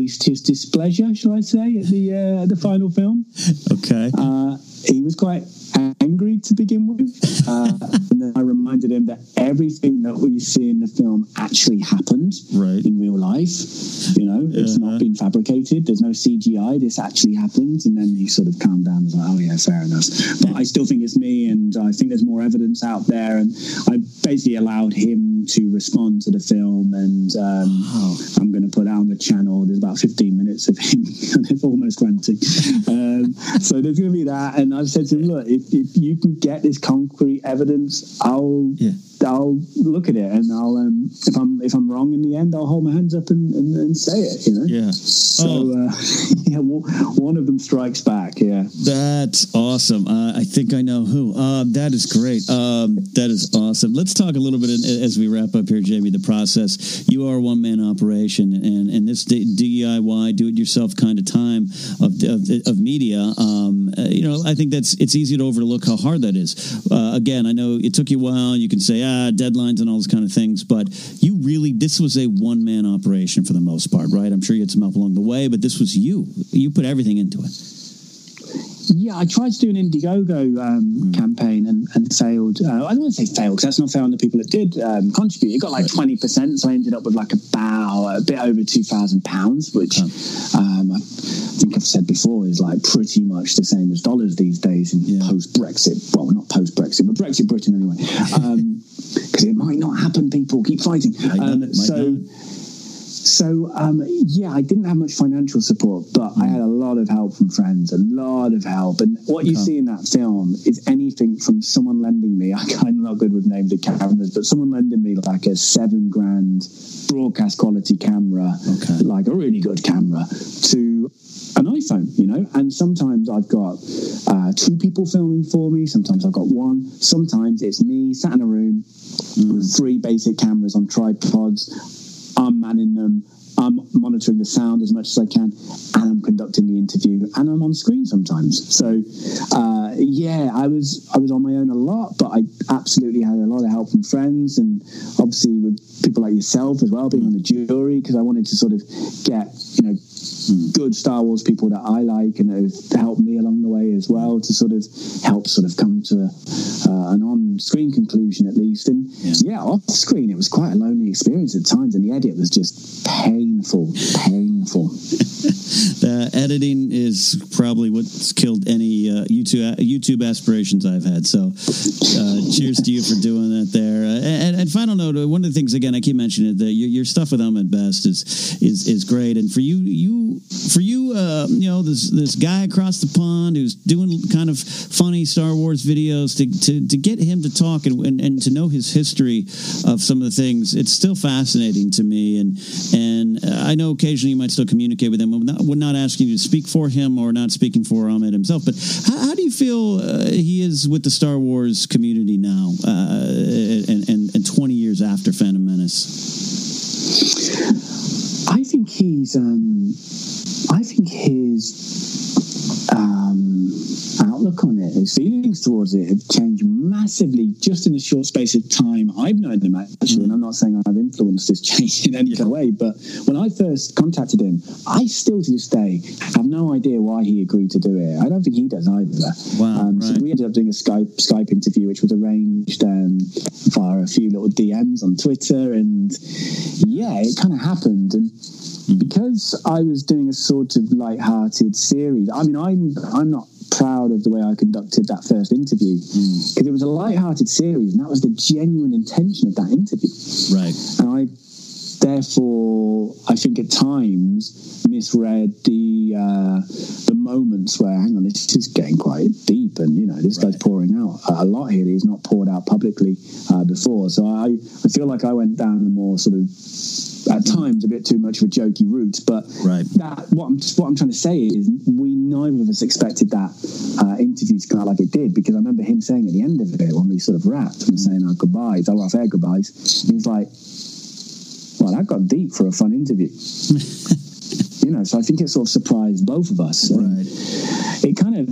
displeasure, shall I say, at the uh, the final film. Okay. Uh, he was quite angry to begin with, uh, and then I reminded him that everything that we see in the film actually happened right. in real life. You know, it's uh-huh. not been fabricated. There's no C G I. This actually happened. And then he sort of calmed down and was like, oh yeah, fair enough. But I still think it's me, and I think there's more evidence out there. And I basically allowed him to respond to the film, and um, oh. I'm going to put out on the channel. There's about fifteen minutes of him kind of almost ranting. Um, so there's going to be that. And I've said to him, look, if, if you can get this concrete evidence, I'll yeah. I'll look at it, and I'll um, if I'm if I'm wrong in the end, I'll hold my hands up and, and, and say it. You know. Yeah. So oh. uh, yeah, one of them strikes back. Yeah. That's awesome. Uh, I think I know who. Uh, that is great. Um, that is awesome. Let's talk a little bit in, as we wrap up here, Jamie. The process. You are a one man operation, and and this D I Y, do it yourself kind of time of of, of media. Um, uh, you know, I think that's it's easy to overlook how hard that is. Uh, again, I know it took you a while. You can say ah deadlines and all those kind of things, but you really this was a one man operation for the most part, right? I'm sure you had some help along the way, but this was you. You put everything into it. Yeah, I tried to do an Indiegogo um, mm. campaign and, and failed. Uh, I don't want to say failed because that's not fair on the people that did um, contribute. It got like twenty percent, so I ended up with like about a bit over two thousand pounds, which oh. um, I think I've said before is like pretty much the same as dollars these days in yeah. post-Brexit. Well, not post-Brexit, but Brexit Britain anyway. Because um, it might not happen, people. Keep fighting. Um, so... Not. So, um, yeah, I didn't have much financial support, but mm. I had a lot of help from friends, a lot of help. And what okay. you see in that film is anything from someone lending me, I'm not good with names of cameras, but someone lending me like a seven grand broadcast quality camera, okay. like a really good camera, to an iPhone, you know. And sometimes I've got uh, two people filming for me. Sometimes I've got one. Sometimes it's me sat in a room mm. with three basic cameras on tripods. I'm manning them, I'm monitoring the sound as much as I can, and I'm conducting the interview, and I'm on screen sometimes. So, uh, yeah, I was I was on my own a lot, but I absolutely had a lot of help from friends, and obviously with people like yourself as well, being on the jury, because I wanted to sort of get, you know, good Star Wars people that I like and have helped me along the way as well to sort of help sort of come to uh, an on-screen conclusion at least. And yeah. yeah, off-screen it was quite a lonely experience at times, and the edit was just painful, painful. The editing is probably what's killed any uh, YouTube YouTube aspirations I've had. So uh, cheers to you for doing that there. Uh, and, and final note, one of the things, again, I keep mentioning it, that your, your stuff with Ahmed Best is is is great. And for you, you for you, uh, you know, this this guy across the pond who's doing kind of funny Star Wars videos, to to, to get him to talk and, and and to know his history of some of the things, it's still fascinating to me. And and I know occasionally you might still communicate with him. We're not, we're not asking you to speak for him or not speaking for Ahmed himself, but how, how do you feel uh, he is with the Star Wars community now, uh, and, and and twenty years after Phantom Menace? I think he's. Um, I think his um, outlook on it, his feelings towards it, have changed massively just in a short space of time. I've known him actually, mm. and I'm not saying I've influenced his change in any yeah. way, but when I first contacted him, I still to this day have no idea why he agreed to do it. I don't think he does either. Wow, um, right. So we ended up doing a Skype Skype interview, which was arranged um, via a few little D Ms on Twitter, and yeah, it kind of happened. And because I was doing a sort of light-hearted series, I mean, I'm I'm not proud of the way I conducted that first interview, because mm. it was a light-hearted series, and that was the genuine intention of that interview. Right. And I, therefore, I think at times misread the uh, the moments where, hang on, this is getting quite deep, and, you know, this right. guy's pouring out a lot here that he's not poured out publicly uh, before. So I, I feel like I went down a more sort of, at times, a bit too much of a jokey route, but right. that, what I'm what I'm trying to say is we neither of us expected that uh, interview to come out like it did, because I remember him saying at the end of it, when we sort of wrapped and saying our goodbyes, our off-air goodbyes, he was like, well, that got deep for a fun interview. You know, so I think it sort of surprised both of us. Right. It kind of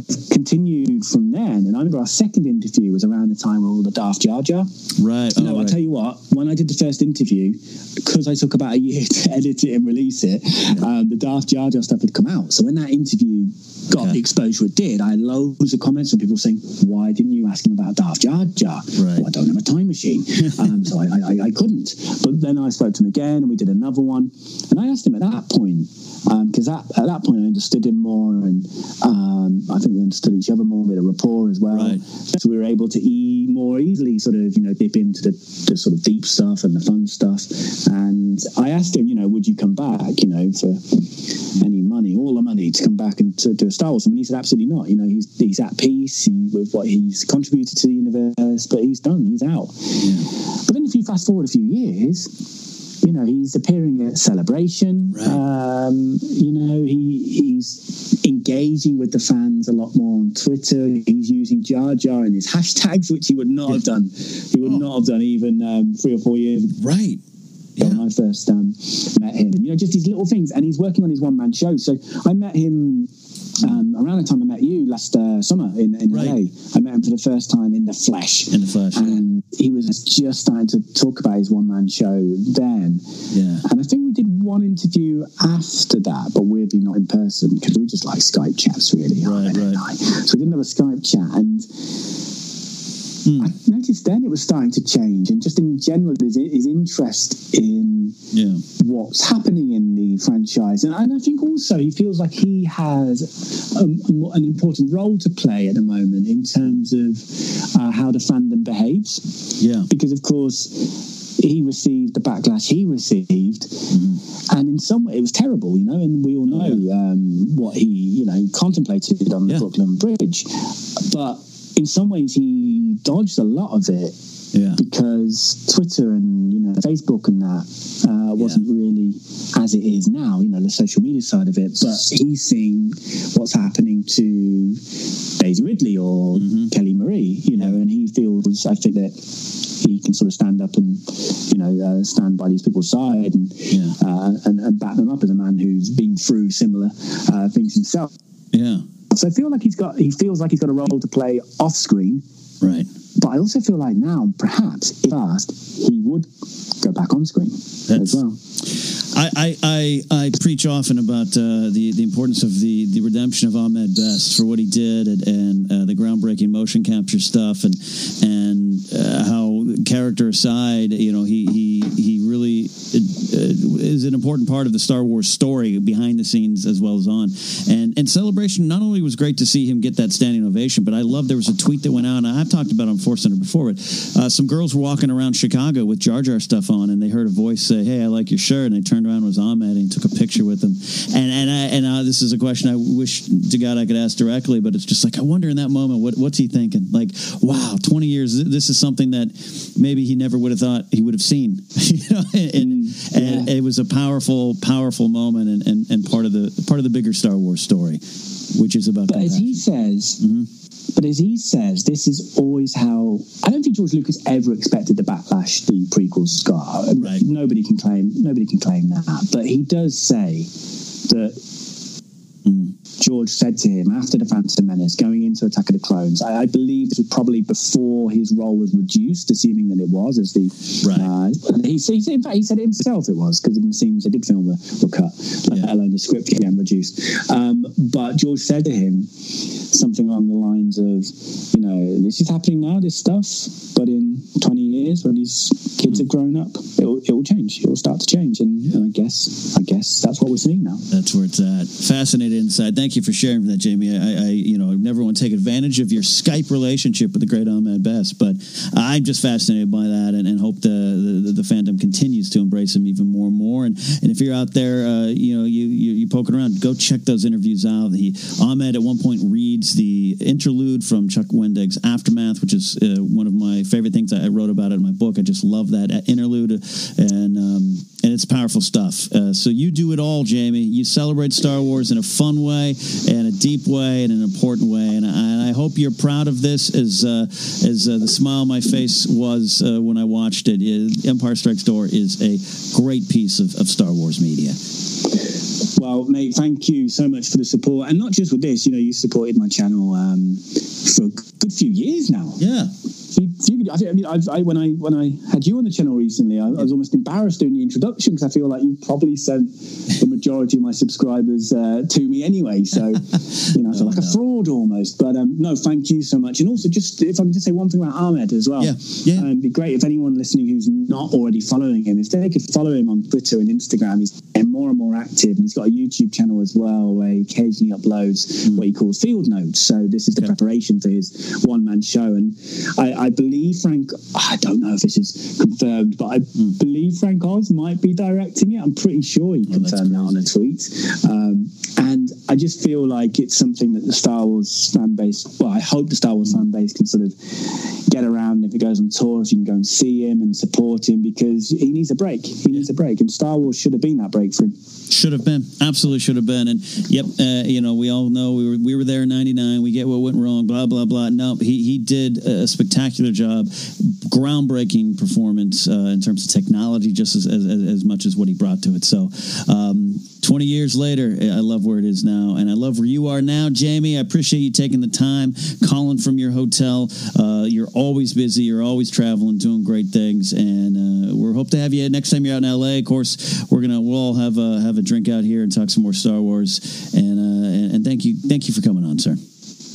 continued from then. And I remember our second interview was around the time of all the Daft Jar Jar. Right. You know, oh, I'll right. tell you what, when I did the first interview, because I took about a year to edit it and release it, um, the Daft Jar Jar stuff had come out. So when that interview got Okay. the exposure it did, I had loads of comments from people saying, why didn't you ask him about Daft Jar Jar? Right. Well, I don't have a time machine. um, so I, I, I couldn't. But then I spoke to him again and we did another one. And I asked him at that point, because um, at that point I understood him more, and um, I think we understood each other more, with a rapport as well. Right. So we were able to e- more easily sort of, you know, dip into the, the sort of deep stuff and the fun stuff. And I asked him, you know, would you come back, you know, for any money, all the money to come back and to do a Star Wars? I mean, he said, absolutely not. You know, he's he's at peace he, with what he's contributed to the universe, but he's done, he's out. Yeah. But then if you fast forward a few years, you know, he's appearing at Celebration. Right. Um, you know, he he's engaging with the fans a lot more on Twitter. He's using Jar Jar in his hashtags, which he would not have done. He would oh. not have done even um, three or four years ago. Right. Yeah. When I first um, met him. You know, just these little things. And he's working on his one-man show. So I met him um, around the time I met you last uh, summer in, in right. L A. I met him for the first time in the flesh. In the flesh. And he was just starting to talk about his one-man show then. Yeah. And I think we did one interview after that, but weirdly not in person, because we just like Skype chats, really. Right, right. So we didn't have a Skype chat. And Mm. I noticed then it was starting to change, and just in general, his, his interest in yeah. what's happening in the franchise. And, and I think also he feels like he has a, a, an important role to play at the moment in terms of uh, how the fandom behaves. Yeah. Because, of course, he received the backlash he received, mm-hmm. and in some way it was terrible, you know, and we all know oh, yeah. um, what he, you know, contemplated on the yeah. Brooklyn Bridge. But in some ways, he dodged a lot of it yeah. because Twitter and, you know, Facebook and that uh, wasn't yeah. really as it is now, you know, the social media side of it. But he's seeing what's happening to Daisy Ridley or mm-hmm. Kelly Marie, you know, and he feels, I think, that he can sort of stand up and, you know, uh, stand by these people's side and, yeah. uh, and and back them up as a man who's been through similar uh, things himself. Yeah. So I feel like he's got, he feels like he's got a role to play off screen. Right. But I also feel like now, perhaps, if asked, he would go back on screen That's, as well. I, I, I, I preach often about uh, the, the importance of the, the redemption of Ahmed Best for what he did and, and uh, the groundbreaking motion capture stuff and and uh, how, character aside, you know, he he, he really uh, is an important part of the Star Wars story behind the scenes as well as on. And and Celebration not only was great to see him get that standing ovation, but I love there was a tweet that went out, and I've talked about it on Force Center before, but uh, some girls were walking around Chicago with Jar Jar stuff on, and they heard a voice say, "Hey, I like your shirt," and they turned around, it was Ahmed, and he took a picture with him. And and I, and uh, this is a question I wish to God I could ask directly, but it's just like, I wonder in that moment, what what's he thinking? Like, wow, twenty years, this is something that maybe he never would have thought he would have seen. You know, and, and, yeah. and it was a powerful, powerful moment, and, and, and part of the part of the bigger Star Wars story, which is about. But compassion. As he says. Mm-hmm. But as he says, this is always how... I don't think George Lucas ever expected the backlash the prequels got. Right. Nobody can claim nobody can claim that. But he does say that mm. George said to him after the Phantom Menace, going into Attack of the Clones, I, I believe this was probably before his role was reduced, assuming that it was, as the... Right. Uh, he, he, in fact, he said it himself it was, because it seems they did film were, were cut, yeah. let alone the script again reduced. Um, but George said to him something along the lines of, you know, this is happening now, this stuff, but in twenty years, when these kids have grown up, it will, it will change. It will start to change, and, yeah. and I guess, I guess that's what we're seeing now. That's where it's at. Fascinating insight. Thank you for sharing that, Jamie. I, I you know, never want to take advantage of your Skype relationship with the great Ahmed Best, but I'm just fascinated by that, and, and hope the, the the fandom continues to embrace him even more and more. And and if you're out there, uh, you know, you you you poking around, go check those interviews out. He Ahmed at one point reads the interlude from Chuck Wendig's Aftermath, which is uh, one of my favorite things. I wrote about it in my book. I just love that interlude, and um, and it's powerful stuff. Uh, so you do it all, Jamie. You celebrate Star Wars in a fun way, and a deep way, and an important way. And I, and I hope you're proud of this, as uh, as uh, the smile on my face was uh, when I watched it. Uh, Empire Strikes Door is a great piece of, of Star Wars media. Well, mate, thank you so much for the support, and not just with this. You know, you supported my channel um, um, for a good few years now. Yeah. You, you, I mean, I, I, when I when I had you on the channel recently, I, I was almost embarrassed doing the introduction because I feel like you probably sent the majority of my subscribers uh, to me anyway. So, you know, I feel oh, like no. a fraud almost. But um, no, thank you so much. And also, just if I can just say one thing about Ahmed as well. Yeah, yeah. Um, it'd be great if anyone listening who's not already following him, if they could follow him on Twitter and Instagram. He's getting more and more active, and he's got a YouTube channel as well where he occasionally uploads mm. what he calls field notes. So this is the okay. preparation for his one-man show. And I, I believe Frank, I don't know if this is confirmed, but I mm. believe Frank Oz might be directing it. I'm pretty sure he confirmed oh, that on a tweet. Um, and I just feel like it's something that the Star Wars fan base, well, I hope the Star Wars mm. fan base can sort of get around if it goes on tour, if you can go and see him and support him, because he needs a break. He yeah. needs a break. And Star Wars should have been that break for him. Should have been. Absolutely should have been. And yep, uh, you know, we all know we were we were there in ninety-nine. We get what went wrong, blah, blah, blah. No, he, he did a spectacular job, groundbreaking performance uh, in terms of technology, just as, as as much as what he brought to it. So um, twenty years later, I love where it is now, and I love where you are now, Jamie. I appreciate you taking the time, calling from your hotel. Uh, you're always busy. You're always traveling, doing great things, and uh, we hope to have you next time you're out in L A. Of course, we're gonna we'll all have a have a drink out here and talk some more Star Wars. And uh, and, and thank you thank you for coming on, sir.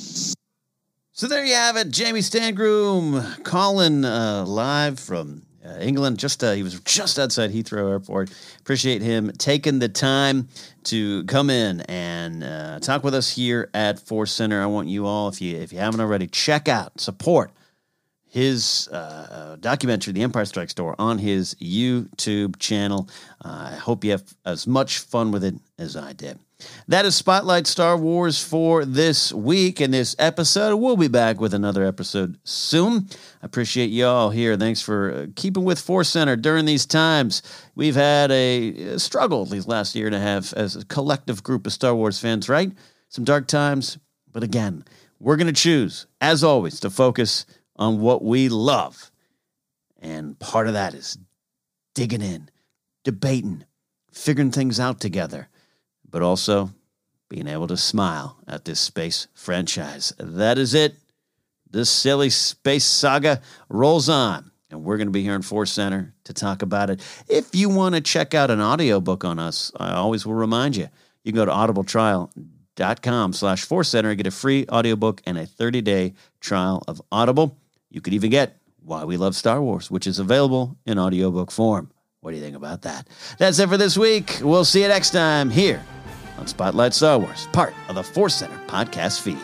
So there you have it, Jamie Stangroom calling uh, live from uh, England. Just uh, he was just outside Heathrow Airport. Appreciate him taking the time to come in and uh, talk with us here at Force Center. I want you all, if you if you haven't already, check out, support his uh, documentary, The Empire Strikes Door, on his YouTube channel. Uh, I hope you have as much fun with it as I did. That is Spotlight Star Wars for this week and this episode. We'll be back with another episode soon. I appreciate you all here. Thanks for uh, keeping with Force Center during these times. We've had a, a struggle these last year and a half as a collective group of Star Wars fans, right? Some dark times, but again, we're going to choose, as always, to focus on what we love. And part of that is digging in, debating, figuring things out together, but also being able to smile at this space franchise. That is it. This silly space saga rolls on, and we're going to be here in Force Center to talk about it. If you want to check out an audiobook on us, I always will remind you, you can go to audibletrial.com slash Force Center and get a free audiobook and a thirty-day trial of Audible. You could even get Why We Love Star Wars, which is available in audiobook form. What do you think about that? That's it for this week. We'll see you next time here on Spotlight Star Wars, part of the Force Center podcast feed.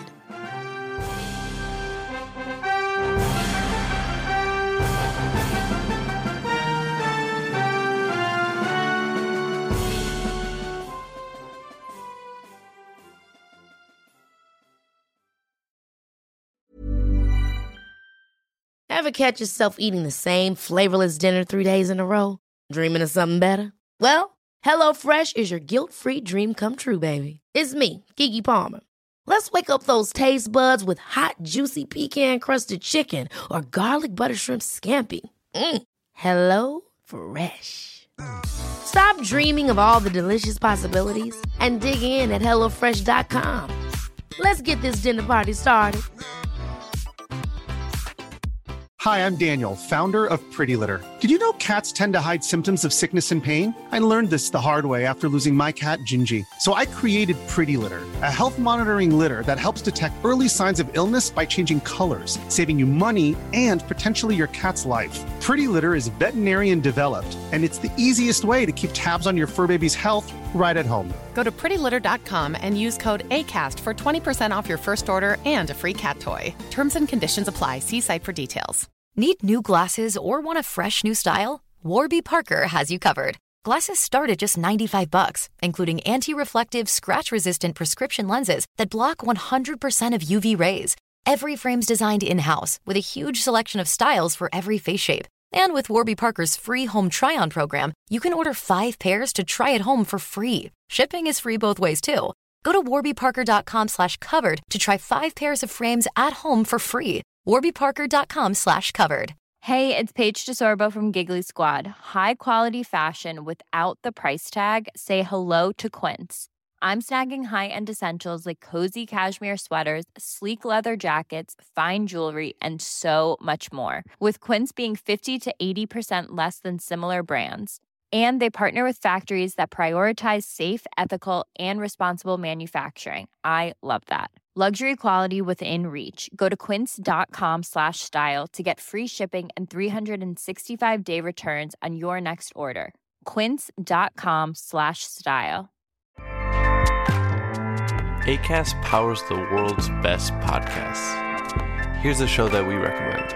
Ever catch yourself eating the same flavorless dinner three days in a row? Dreaming of something better? Well, HelloFresh is your guilt-free dream come true, baby. It's me, Keke Palmer. Let's wake up those taste buds with hot, juicy pecan-crusted chicken or garlic butter shrimp scampi. Mm. Hello Fresh. Stop dreaming of all the delicious possibilities and dig in at hello fresh dot com. Let's get this dinner party started. Hi, I'm Daniel, founder of Pretty Litter. Did you know cats tend to hide symptoms of sickness and pain? I learned this the hard way after losing my cat, Gingy. So I created Pretty Litter, a health monitoring litter that helps detect early signs of illness by changing colors, saving you money and potentially your cat's life. Pretty Litter is veterinarian developed, and it's the easiest way to keep tabs on your fur baby's health right at home. Go to pretty litter dot com and use code ACAST for twenty percent off your first order and a free cat toy. Terms and conditions apply. See site for details. Need new glasses or want a fresh new style? Warby Parker has you covered. Glasses start at just ninety-five bucks, including anti-reflective, scratch-resistant prescription lenses that block one hundred percent of U V rays. Every frame's designed in-house with a huge selection of styles for every face shape. And with Warby Parker's free home try-on program, you can order five pairs to try at home for free. Shipping is free both ways, too. Go to warby parker dot com slash covered to try five pairs of frames at home for free. warby parker dot com slash covered. Hey, it's Paige DeSorbo from Giggly Squad. High quality fashion without the price tag. Say hello to Quince. I'm snagging high-end essentials like cozy cashmere sweaters, sleek leather jackets, fine jewelry, and so much more. With Quince being fifty to eighty percent less than similar brands. And they partner with factories that prioritize safe, ethical, and responsible manufacturing. I love that. Luxury quality within reach. Go to quince.com slash style to get free shipping and three sixty-five day returns on your next order. Quince.com slash style. Acast powers the world's best podcasts. Here's a show that we recommend.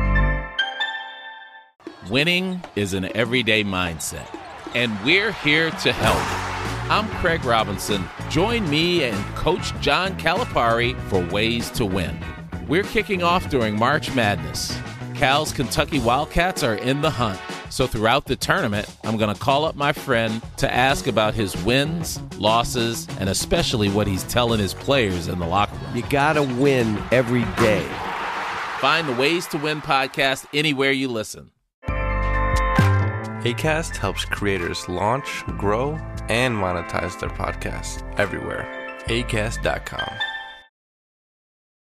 Winning is an everyday mindset, and we're here to help. I'm Craig Robinson. Join me and Coach John Calipari for Ways to Win. We're kicking off during March Madness. Cal's Kentucky Wildcats are in the hunt. So throughout the tournament, I'm going to call up my friend to ask about his wins, losses, and especially what he's telling his players in the locker room. You got to win every day. Find the Ways to Win podcast anywhere you listen. Acast helps creators launch, grow, and monetize their podcasts everywhere. Acast dot com.